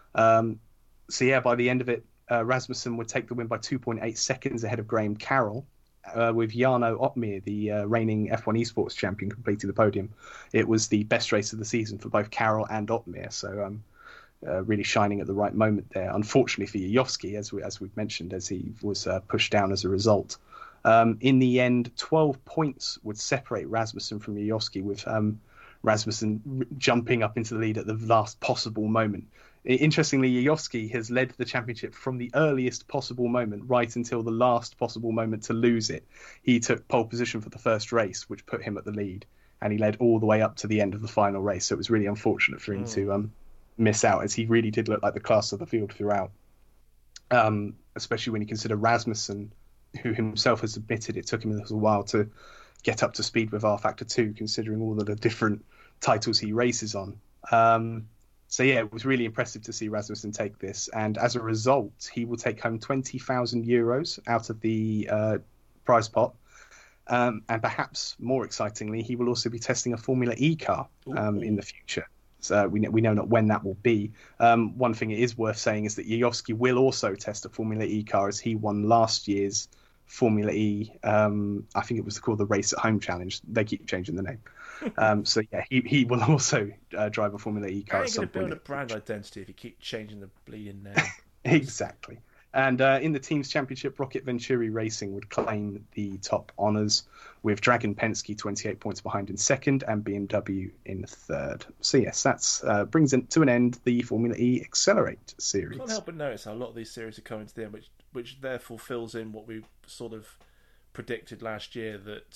By the end of it, Rasmussen would take the win by 2.8 seconds ahead of Graham Carroll, with Jarno Opmeer, the reigning F1 Esports champion, completing the podium. It was the best race of the season for both Carroll and Opmeer, so really shining at the right moment there. Unfortunately for Yuyovsky, as we've mentioned, as he was pushed down as a result. In the end, 12 points would separate Rasmussen from Yuyovsky, with Rasmussen jumping up into the lead at the last possible moment. Interestingly, Yuyovsky has led the championship from the earliest possible moment right until the last possible moment to lose it. He took pole position for the first race, which put him at the lead, and he led all the way up to the end of the final race. So it was really unfortunate for him to miss out, as he really did look like the class of the field throughout. Especially when you consider Rasmussen, who himself has admitted it took him a little while to get up to speed with R Factor 2, considering all of the different titles he races on. So yeah, it was really impressive to see Rasmussen take this, and as a result, he will take home €20,000 out of the prize pot. And perhaps more excitingly, he will also be testing a Formula E car in the future. So we know not when that will be. One thing it is worth saying is that Yayovsky will also test a Formula E car, as he won last year's Formula E. I think it was called the Race at Home Challenge. They keep changing the name. So yeah, he will also drive a Formula E car. How are you going to build a brand identity if you keep changing the bleeding name? Exactly. And in the team's championship, Rocket Venturi Racing would claim the top honours, with Dragon Penske 28 points behind in second and BMW in third. So yes, that's brings to an end the Formula E Accelerate series. I can't help but notice how a lot of these series are coming to the end, which therefore fills in what we sort of predicted last year, that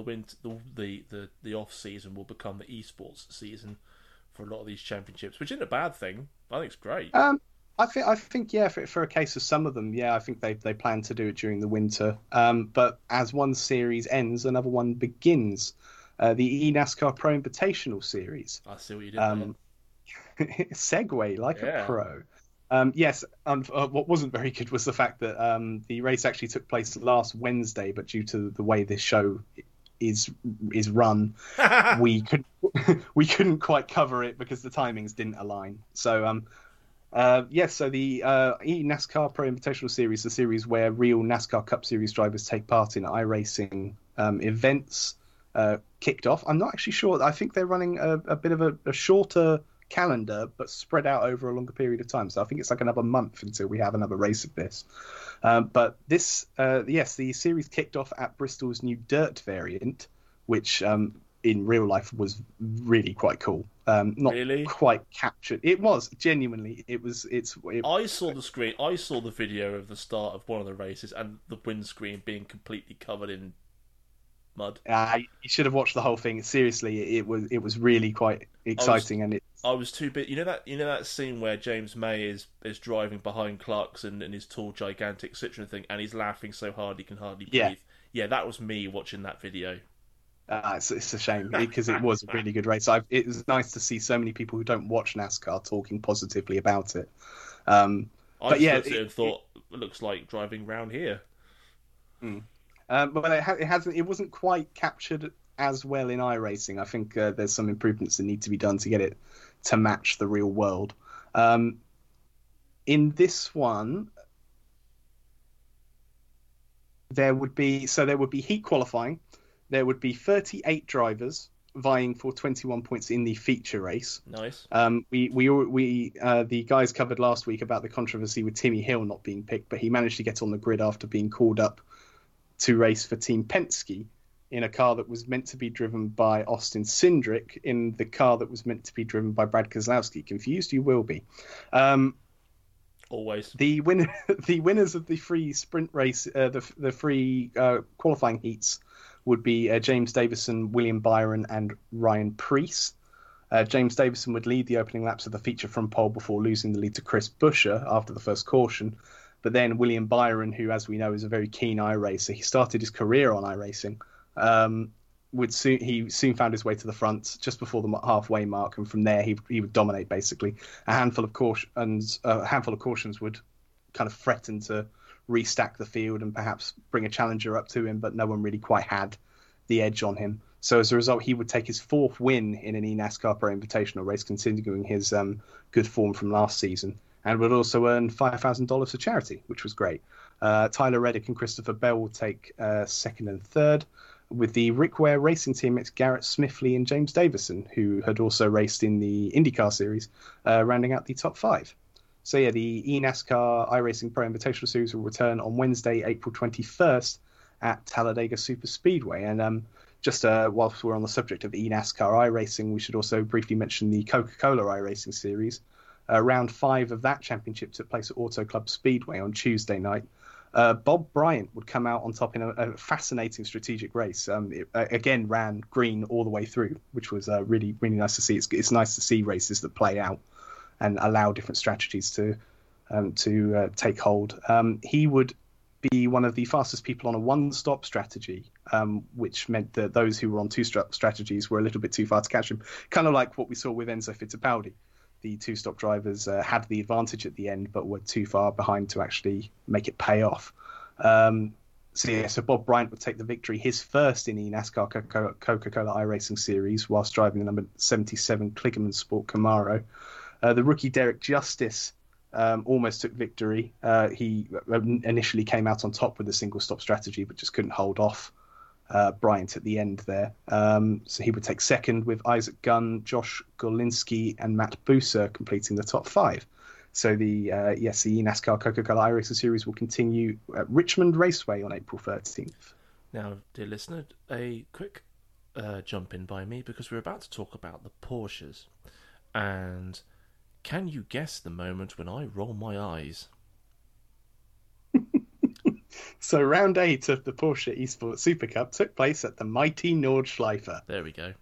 the off season will become the esports season for a lot of these championships, which isn't a bad thing. I think it's great. I think yeah, for a case of some of them, yeah, I think they plan to do it during the winter. But as one series ends, another one begins. The eNASCAR Pro Invitational Series. I see what you did there. Segue like a pro. Yes, what wasn't very good was the fact that the race actually took place last Wednesday, but due to the way this show is run, we couldn't quite cover it because the timings didn't align. So so the eNASCAR Pro Invitational Series, the series where real NASCAR Cup Series drivers take part in iRacing events, kicked off. I'm not actually sure. I think they're running a bit of a shorter calendar, but spread out over a longer period of time. So I think it's like another month until we have another race of this. But this, the series kicked off at Bristol's new dirt variant, which in real life was really quite cool. Not really? Quite captured. It was genuinely. I saw the screen. I saw the video of the start of one of the races and the windscreen being completely covered in mud. You should have watched the whole thing. Seriously, it was really quite exciting. I was too bit. You know that scene where James May is driving behind Clarkson in his tall, gigantic Citroen thing, and he's laughing so hard he can hardly breathe. Yeah, that was me watching that video. It's a shame because it was a really good race. It was nice to see so many people who don't watch NASCAR talking positively about it. I looked at it and thought, it looks like driving round here. But it wasn't quite captured as well in iRacing. I think there's some improvements that need to be done to get it to match the real world. In this one, there would be heat qualifying. There would be 38 drivers vying for 21 points in the feature race. Nice. The guys covered last week about the controversy with Timmy Hill not being picked, but he managed to get on the grid after being called up to race for Team Penske in a car that was meant to be driven by Austin Cindric in the car that was meant to be driven by Brad Keselowski. Confused? You will be. Always. The winners of the free sprint race, the free qualifying heats, would be James Davison, William Byron, and Ryan Preece. James Davison would lead the opening laps of the feature from pole before losing the lead to Chris Buescher after the first caution. But then William Byron, who, as we know, is a very keen iRacer, he started his career on iRacing, he soon found his way to the front just before the halfway mark, and from there he would dominate basically. A handful of cautions would kind of threaten to restack the field and perhaps bring a challenger up to him, but no one really quite had the edge on him. So as a result, he would take his fourth win in an eNASCAR Pro Invitational race, continuing his good form from last season, and would also earn $5,000 for charity, which was great. Tyler Reddick and Christopher Bell will take second and third, with the Rick Ware Racing team, it's Garrett Smithley and James Davison, who had also raced in the IndyCar series, rounding out the top five. So yeah, the eNASCAR iRacing Pro Invitational Series will return on Wednesday, April 21st at Talladega Super Speedway. And just whilst we're on the subject of eNASCAR iRacing, we should also briefly mention the Coca-Cola iRacing Series. Round 5 of that championship took place at Auto Club Speedway on Tuesday night. Bob Bryant would come out on top in a fascinating strategic race. It, again, ran green all the way through, which was really, really nice to see. It's nice to see races that play out and allow different strategies to take hold. He would be one of the fastest people on a one-stop strategy, which meant that those who were on two-stop strategies were a little bit too far to catch him. Kind of like what we saw with Enzo Fittipaldi. The two-stop drivers had the advantage at the end, but were too far behind to actually make it pay off. So Bob Bryant would take the victory, his first in the NASCAR Coca-Cola iRacing Series, whilst driving the number 77 Kligerman Sport Camaro. The rookie Derek Justice almost took victory. He initially came out on top with a single-stop strategy, but just couldn't hold off Bryant at the end there. So he would take second, with Isaac Gunn, Josh Golinski, and Matt Buser completing the top 5. So the NASCAR Coca-Cola iRacing Series will continue at Richmond Raceway on April 13th. Now, dear listener, a quick jump in by me, because we're about to talk about the Porsches. And can you guess the moment when I roll my eyes? So round 8 of the Porsche Esports Super Cup took place at the mighty Nordschleife. There we go.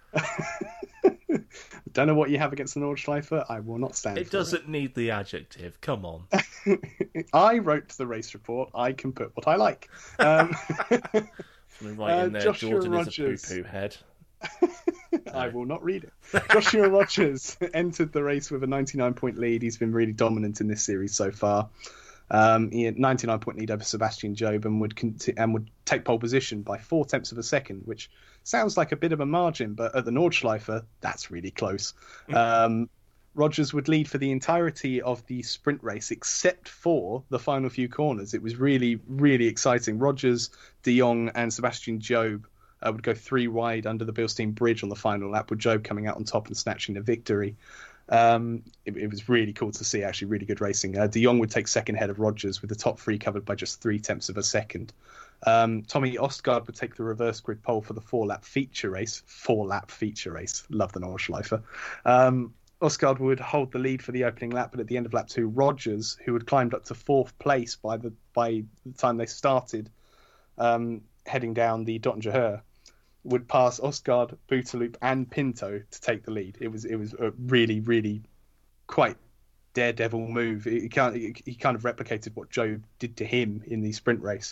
Don't know what you have against the Nordschleife. I will not stand for it. It doesn't need the adjective. Come on. I wrote the race report. I can put what I like. Right in there, Joshua Jordan Rogers. is a poo-poo head. I will not read it. Joshua Rogers entered the race with a 99-point lead. He's been really dominant in this series so far. He had 99-point lead over Sebastian Job and would take pole position by 0.4 of a second, which sounds like a bit of a margin, but at the Nordschleife, that's really close. Rogers would lead for the entirety of the sprint race, except for the final few corners. It was really, really exciting. Rogers, De Jong, and Sebastian Job would go 3 wide under the Bilstein Bridge on the final lap, with Job coming out on top and snatching the victory. It was really cool to see, actually, really good racing. De Jong would take second ahead of Rogers, with the top 3 covered by just 0.3 of a second. Tommy Ostgaard would take the reverse grid pole for the 4-lap feature race. 4-lap feature race. Love the Nordschleife. Ostgaard would hold the lead for the opening lap, but at the end of lap 2, Rogers, who had climbed up to 4th place by the time they started, heading down the Dottinger, would pass Ostgaard, Booterloop, and Pinto to take the lead. It was a really, really quite daredevil move. He kind of replicated what Joe did to him in the sprint race.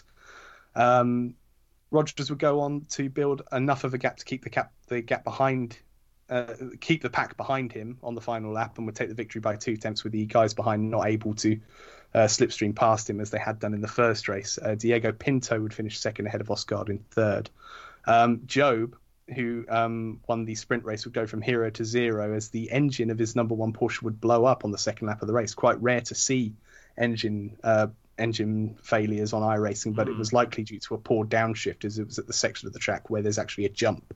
Rogers would go on to build enough of a gap to keep the gap behind, keep the pack behind him on the final lap, and would take the victory by 0.2, with the guys behind not able to slipstream past him as they had done in the first race. Diego Pinto would finish second ahead of Ostgaard in third. Job, who won the sprint race, would go from hero to zero as the engine of his number 1 Porsche would blow up on the second lap of the race. Quite rare to see engine failures on iRacing, but it was likely due to a poor downshift, as it was at the section of the track where there's actually a jump.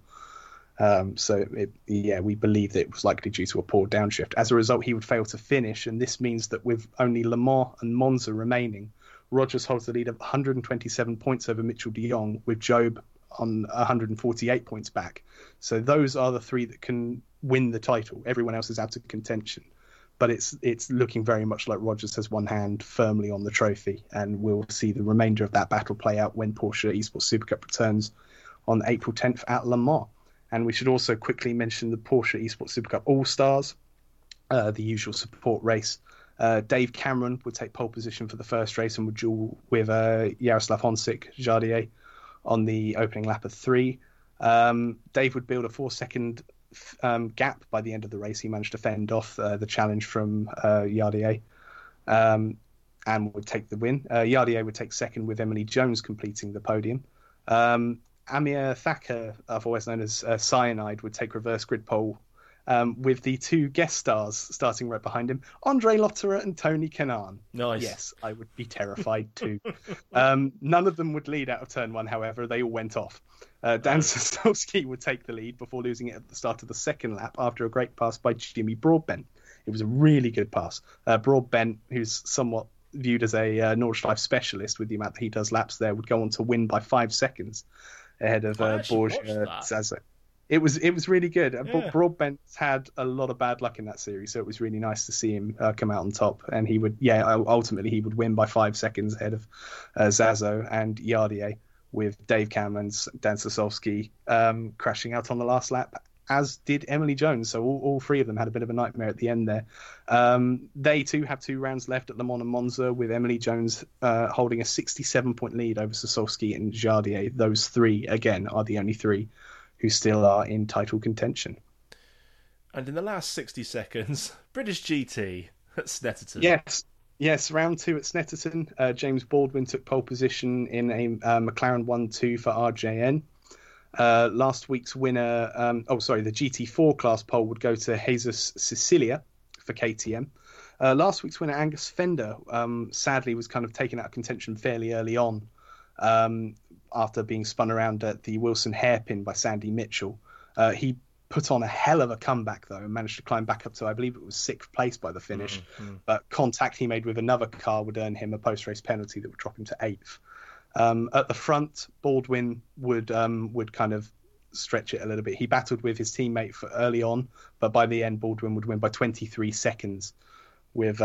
We believe that it was likely due to a poor downshift. As a result, he would fail to finish, and this means that with only Le Mans and Monza remaining, Rogers holds the lead of 127 points over Mitchell de Jong, with Job on 148 points back. So those are the 3 that can win the title. Everyone else is out of contention. But it's looking very much like Rogers has one hand firmly on the trophy, and we'll see the remainder of that battle play out when Porsche Esports Super Cup returns on April 10th at Le Mans. And we should also quickly mention the Porsche Esports Super Cup All-Stars, the usual support race. Dave Cameron would take pole position for the first race and would duel with Jaroslav Honzik Jardier on the opening lap of 3. Dave would build a 4-second gap by the end of the race. He managed to fend off the challenge from Jardier and would take the win. Jardier would take second, with Emily Jones completing the podium. Amir Thacker, otherwise known as Cyanide, would take reverse grid pole, with the 2 guest stars starting right behind him, Andre Lotterer and Tony Kanaan. Nice. Yes, I would be terrified too. None of them would lead out of turn 1, however. They all went off. Dan Sosowski would take the lead before losing it at the start of the second lap after a great pass by Jimmy Broadbent. It was a really good pass. Broadbent, who's somewhat viewed as a Nordschleife specialist with the amount that he does laps there, would go on to win by 5 seconds ahead of Borja Zazo. It was really good. Yeah. Broadbent's had a lot of bad luck in that series, so it was really nice to see him come out on top. And ultimately he would win by 5 seconds ahead of Zazo and Yardier, with Dave Cam and Dan Sosowski crashing out on the last lap as did Emily Jones. So all three of them had a bit of a nightmare at the end there. They too have 2 rounds left at Le Mans and Monza, with Emily Jones holding a 67-point lead over Sosowski and Jardier. Those 3, again, are the only 3 who still are in title contention. And in the last 60 seconds, British GT at Snetterton. Yes, round 2 at Snetterton. James Baldwin took pole position in a McLaren 1-2 for RJN. Last week's winner, the GT4 class pole would go to Jesus Sicilia for KTM. Last week's winner, Angus Fender, sadly was kind of taken out of contention fairly early on after being spun around at the Wilson hairpin by Sandy Mitchell. He put on a hell of a comeback, though, and managed to climb back up to, I believe it was 6th place by the finish. But contact he made with another car would earn him a post-race penalty that would drop him to 8th. At the front, Baldwin would kind of stretch it a little bit. He battled with his teammate for early on, but by the end, Baldwin would win by 23 seconds, with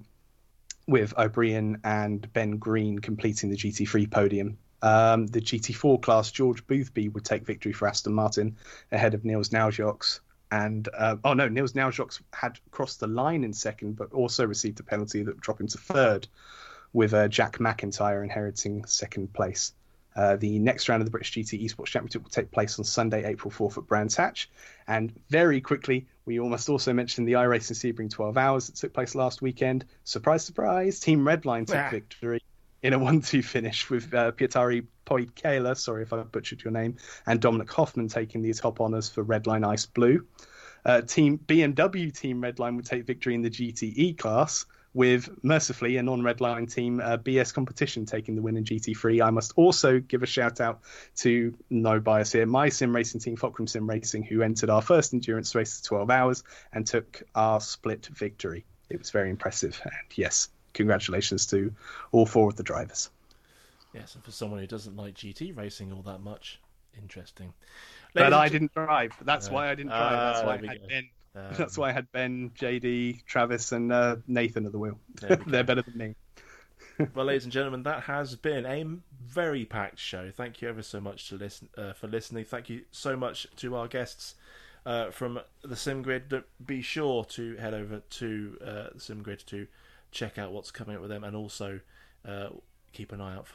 O'Brien and Ben Green completing the GT3 podium. The GT4 class, George Boothby would take victory for Aston Martin ahead of Niels Naujocks. And Niels Naujocks had crossed the line in second, but also received a penalty that would drop him to 3rd, with Jack McIntyre inheriting 2nd place. The next round of the British GT Esports Championship will take place on Sunday, April 4th at Brands Hatch. And very quickly, we must also mention the iRacing Sebring 12 Hours that took place last weekend. Surprise, surprise, Team Redline took victory in a 1-2 finish, with Pietari Poikela, sorry if I butchered your name, and Dominic Hoffman taking the top honours for Redline Ice Blue. Team BMW Team Redline would take victory in the GTE class, with, mercifully, a non-Redline team, BS Competition, taking the win in GT3. I must also give a shout-out to, no bias here, my sim racing team, Fulcrum Sim Racing, who entered our first endurance race of 12 hours and took our split victory. It was very impressive, and yes, congratulations to all 4 of the drivers. Yes, and for someone who doesn't like GT racing all that much, interesting. But I didn't drive. That's why I didn't drive. That's why I had Ben. That's why I had Ben, JD, Travis, and Nathan at the wheel. They're better than me. Well, ladies and gentlemen, that has been a very packed show. Thank you ever so much for listening. Thank you so much to our guests from the SimGrid. Be sure to head over to the SimGrid to check out what's coming up with them, and also keep an eye out for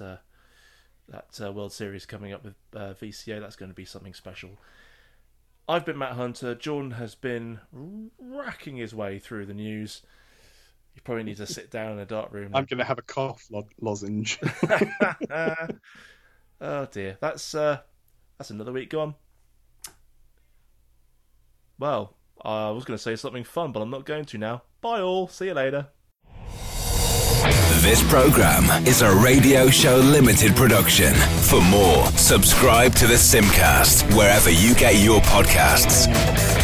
that World Series coming up with VCA. That's going to be something special. I've been Matt Hunter. Jordan has been racking his way through the news. You probably need to sit down in a dark room. I'm going to have a cough lozenge. Oh dear, that's another week gone. Well, I was going to say something fun, but I'm not going to now. Bye all. See you later. This program is a Radio Show Limited production. For more, subscribe to the Simcast wherever you get your podcasts.